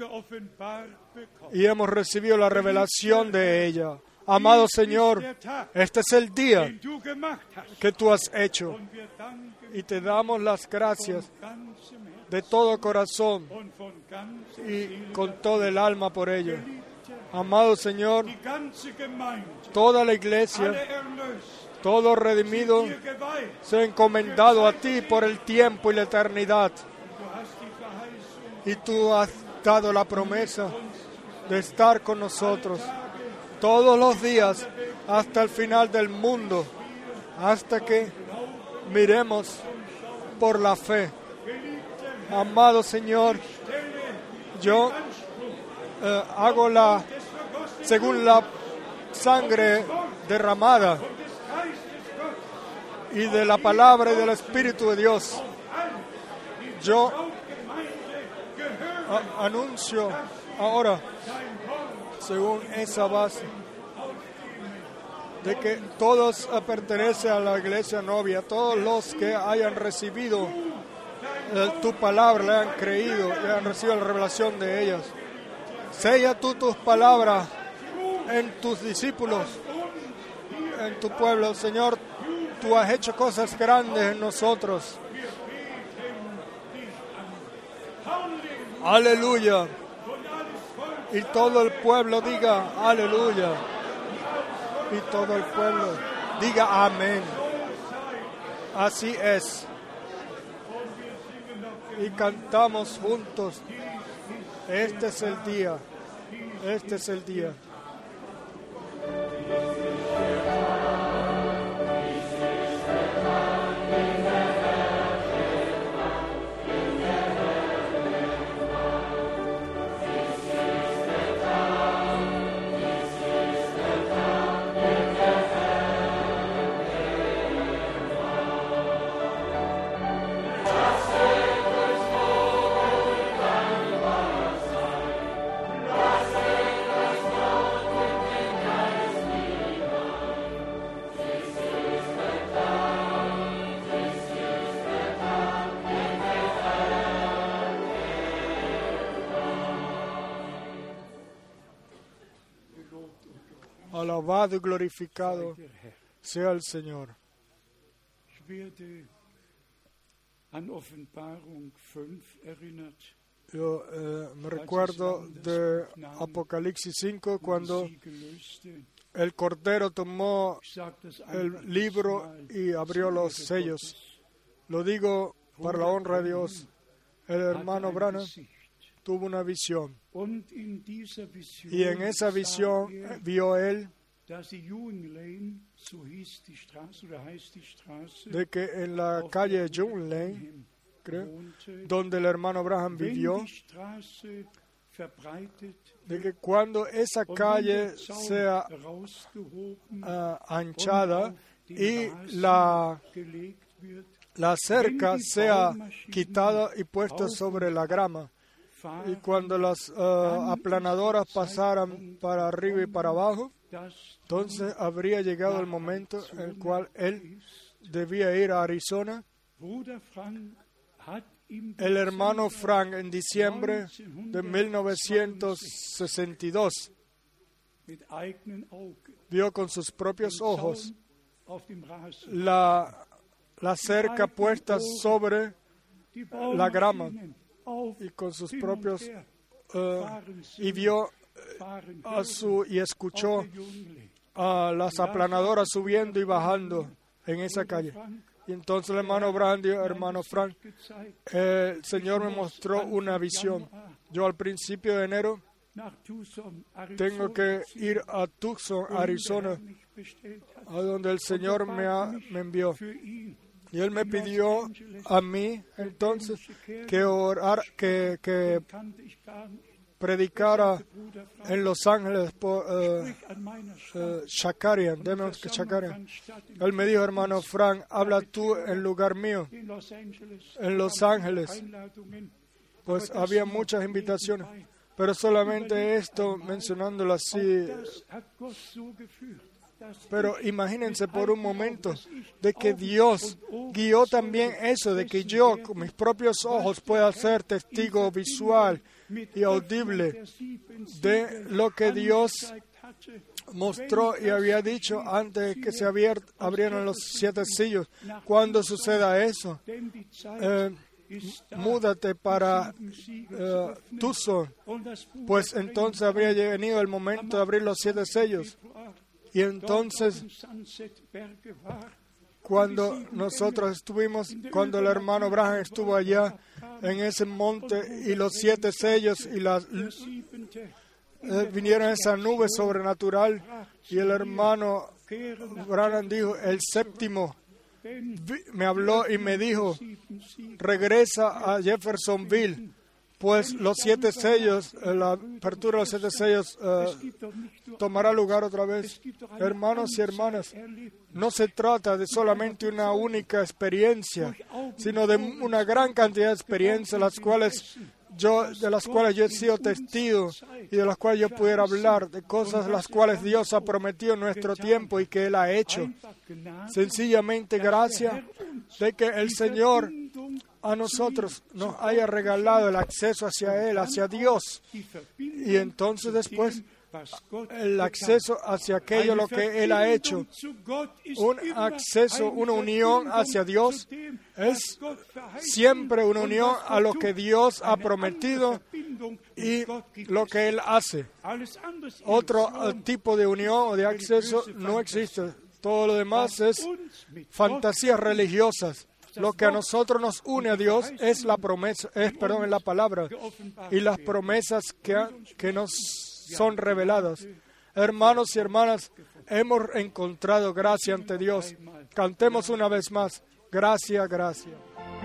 y hemos recibido la revelación de ella. Amado Señor, este es el día que tú has hecho y te damos las gracias de todo corazón y con todo el alma por ello. Amado Señor, toda la iglesia, todo redimido, se ha encomendado a ti por el tiempo y la eternidad. Y tú has dado la promesa de estar con nosotros todos los días hasta el final del mundo, hasta que miremos por la fe. Amado Señor, yo eh, hago la, según la sangre derramada y de la palabra y del Espíritu de Dios, yo a, anuncio Ahora, según esa base, de que todos pertenecen a la iglesia novia, todos los que hayan recibido eh, tu palabra, le han creído, le han recibido la revelación de ellas. Sella tú tus palabras en tus discípulos, en tu pueblo. Señor, tú has hecho cosas grandes en nosotros. Aleluya. Y todo el pueblo diga aleluya. Y todo el pueblo diga amén. Así es. Y cantamos juntos. Este es el día. Este es el día. Alabado y glorificado sea el Señor. Yo eh, me recuerdo de Apocalipsis cinco, cuando el Cordero tomó el libro y abrió los sellos. Lo digo para la honra de Dios. El hermano Branham tuvo una visión. Y en esa visión vio él de que en la calle Jung Lane, creo, donde el hermano Branham vivió, de que cuando esa calle sea uh, anchada y la, la cerca sea quitada y puesta sobre la grama, y cuando las uh, aplanadoras pasaran para arriba y para abajo, entonces habría llegado el momento en el cual él debía ir a Arizona. El hermano Frank, en diciembre de mil novecientos sesenta y dos, vio con sus propios ojos la, la cerca puesta sobre la grama, y con sus propios uh, y vio a su y escuchó a las aplanadoras subiendo y bajando en esa calle. Y entonces el hermano Brandy, hermano Frank, eh, el Señor me mostró una visión. Yo al principio de enero tengo que ir a Tucson, Arizona, a donde el Señor me, ha, me envió. Y Él me pidió a mí entonces que orar, que, que predicara en Los Ángeles por uh, uh, Shakarian, demos que Shakarian. Él me dijo, hermano Frank, habla tú en lugar mío, en Los Ángeles. Pues había muchas invitaciones, pero solamente esto, mencionándolo así. Pero imagínense por un momento de que Dios guió también eso, de que yo con mis propios ojos pueda ser testigo visual y audible de lo que Dios mostró y había dicho antes de que se abier- abrieran los siete sellos. Cuando suceda eso, eh, múdate para uh, Tucson, pues entonces habría venido el momento de abrir los siete sellos. Y entonces, cuando nosotros estuvimos, cuando el hermano Branham estuvo allá en ese monte y los siete sellos y las eh, vinieron esa nube sobrenatural, y el hermano Branham dijo, el séptimo me habló y me dijo, regresa a Jeffersonville, pues los siete sellos, la apertura de los siete sellos uh, tomará lugar otra vez. Hermanos y hermanas, no se trata de solamente una única experiencia, sino de una gran cantidad de experiencias, las cuales yo, de las cuales yo he sido testigo y de las cuales yo pudiera hablar, de cosas las cuales Dios ha prometido en nuestro tiempo y que Él ha hecho. Sencillamente gracia de que el Señor a nosotros nos haya regalado el acceso hacia Él, hacia Dios. Y entonces después el acceso hacia aquello lo que Él ha hecho. Un acceso, una unión hacia Dios es siempre una unión a lo que Dios ha prometido y lo que Él hace. Otro tipo de unión o de acceso no existe. Todo lo demás es fantasías religiosas. Lo que a nosotros nos une a Dios es la promesa, es perdón, es la palabra y las promesas que, que nos son reveladas. Hermanos y hermanas, hemos encontrado gracia ante Dios. Cantemos una vez más. Gracia, gracia.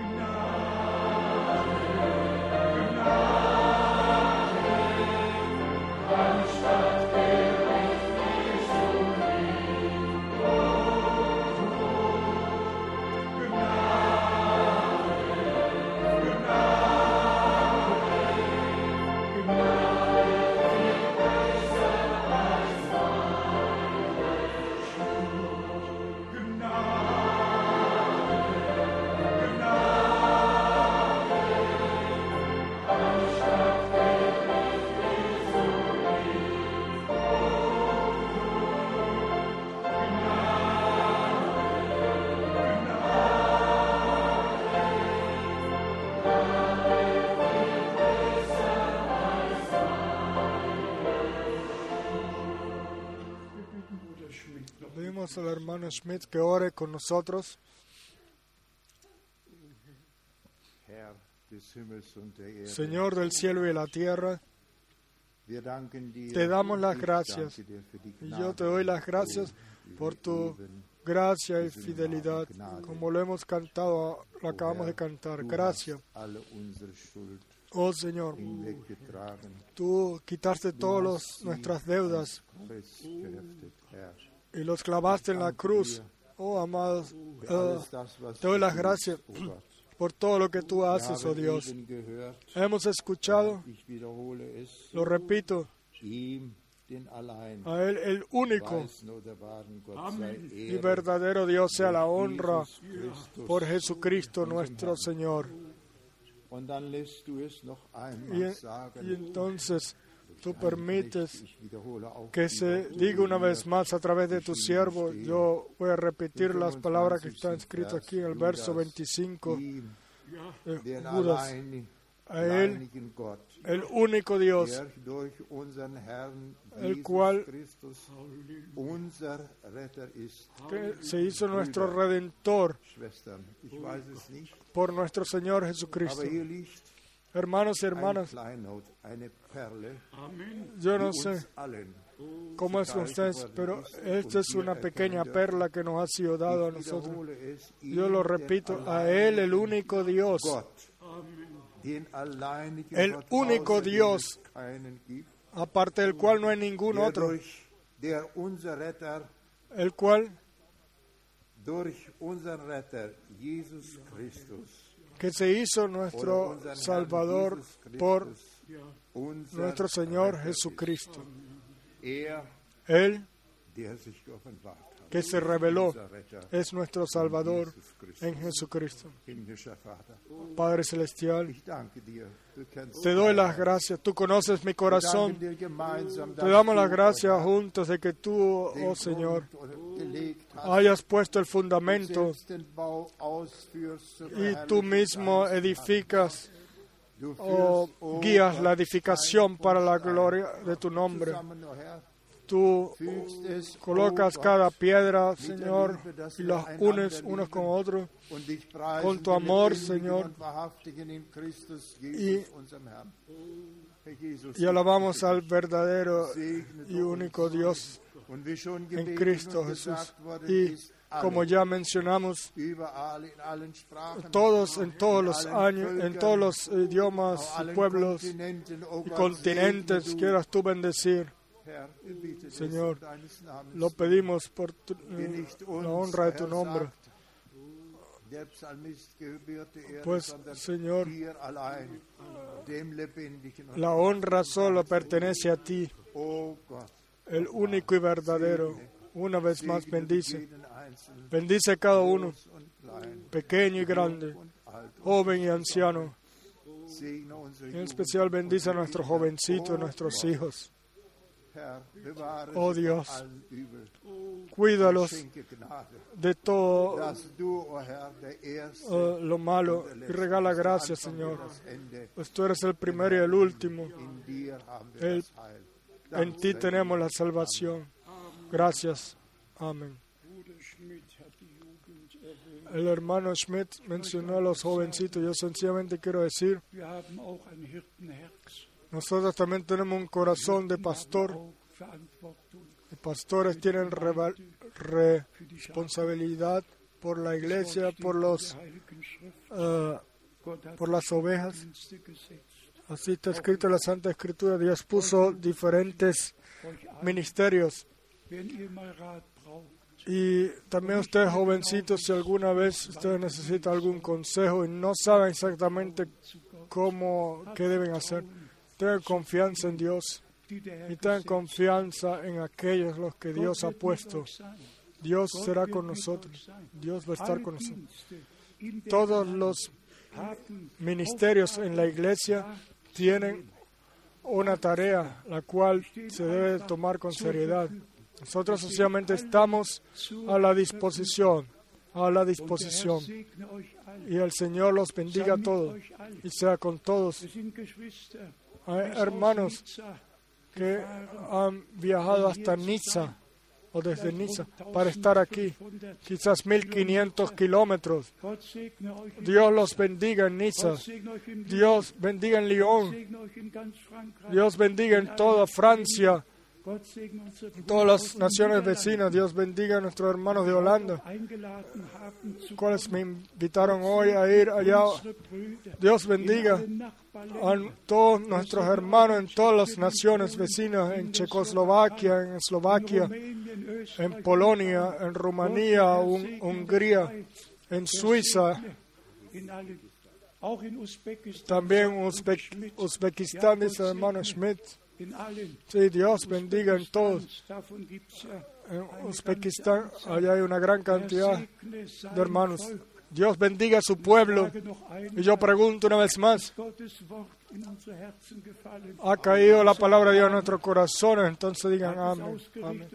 Pedimos al hermano Schmidt que ore con nosotros. Señor del cielo y de la tierra, te damos las gracias. Y yo te doy las gracias por tu gracia y fidelidad, como lo hemos cantado, lo acabamos de cantar. Gracias. Oh Señor, tú quitaste todas nuestras deudas y los clavaste en la cruz. Oh amados, uh, te doy las gracias por todo lo que tú haces, oh Dios. Hemos escuchado, lo repito, a Él, el único y verdadero Dios, sea la honra por Jesucristo nuestro Señor. Y, y entonces tú permites que se diga una vez más a través de tu siervo. Yo voy a repetir las palabras que están escritas aquí en el verso veinticinco de Judas. A Él, el único Dios, el cual que se hizo nuestro Redentor por nuestro Señor Jesucristo. Hermanos y hermanas, yo no sé cómo es con ustedes, pero esta es una pequeña perla que nos ha sido dada a nosotros. Yo lo repito, a Él, el único Dios, el único Dios, aparte del cual no hay ningún otro, el cual que se hizo nuestro Salvador por nuestro Señor Jesucristo. Él, que se reveló, es nuestro Salvador en Jesucristo. Padre Celestial, te doy las gracias. Tú conoces mi corazón. Te damos las gracias juntos de que tú, oh Señor, hayas puesto el fundamento y tú mismo edificas o guías la edificación para la gloria de tu nombre. Tú colocas cada piedra, Señor, y las unes unos con otros, con tu amor, Señor, y, y alabamos al verdadero y único Dios en Cristo Jesús. Y como ya mencionamos, todos en todos los años, en todos los idiomas y pueblos y continentes, quieras tú bendecir. Señor, lo pedimos por tu, la honra de tu nombre. Pues, Señor, la honra solo pertenece a ti, el único y verdadero. Una vez más, bendice. Bendice a cada uno, pequeño y grande, joven y anciano. En especial bendice a nuestros jovencitos, a nuestros hijos. Oh Dios, cuídalos de todo uh, lo malo y regala gracias, Señor. Pues tú eres el primero y el último. El, en ti tenemos la salvación. Gracias. Amén. El hermano Schmidt mencionó a los jovencitos. Yo sencillamente quiero decir, nosotros también tenemos un corazón de pastor. Los pastores tienen re- responsabilidad por la iglesia, por los, uh, por las ovejas. Así está escrito en la Santa Escritura. Dios puso diferentes ministerios. Y también ustedes, jovencitos, si alguna vez ustedes necesitan algún consejo y no saben exactamente cómo, qué deben hacer, tengan confianza en Dios y tengan confianza en aquellos los que Dios ha puesto. Dios será con nosotros. Dios va a estar con nosotros. Todos los ministerios en la iglesia tienen una tarea, la cual se debe tomar con seriedad. Nosotros sencillamente estamos a la disposición, a la disposición. Y el Señor los bendiga a todos y sea con todos. Hay hermanos que han viajado hasta Niza o desde Niza para estar aquí, quizás mil quinientos kilómetros. Dios los bendiga en Niza. Dios bendiga en Lyon. Dios bendiga en toda Francia. Todas las naciones vecinas. Dios bendiga a nuestros hermanos de Holanda, cuales me invitaron hoy a ir allá. Dios bendiga a todos nuestros hermanos en todas las naciones vecinas, en Checoslovaquia, en Eslovaquia, en Polonia, en Rumanía, un, Hungría, en Suiza, también Uzbe- Uzbekistán, dice el hermano Schmidt. Sí, Dios bendiga en todos. En Uzbekistán, allá hay una gran cantidad de hermanos. Dios bendiga a su pueblo. Y yo pregunto una vez más, ¿ha caído la palabra de Dios en nuestros corazones? Entonces digan amén. Amén.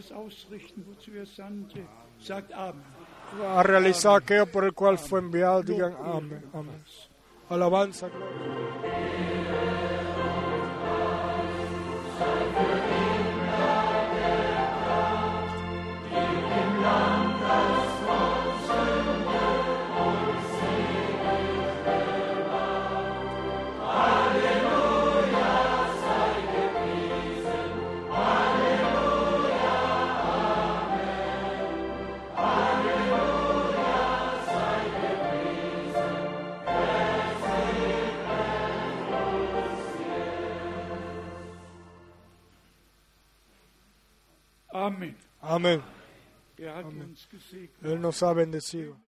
Ha realizado aquello por el cual fue enviado. Digan amén. Amén. Alabanza, gloria. Amén. Amén. Er hat Amén. uns gesegnet. Él nos ha bendecido.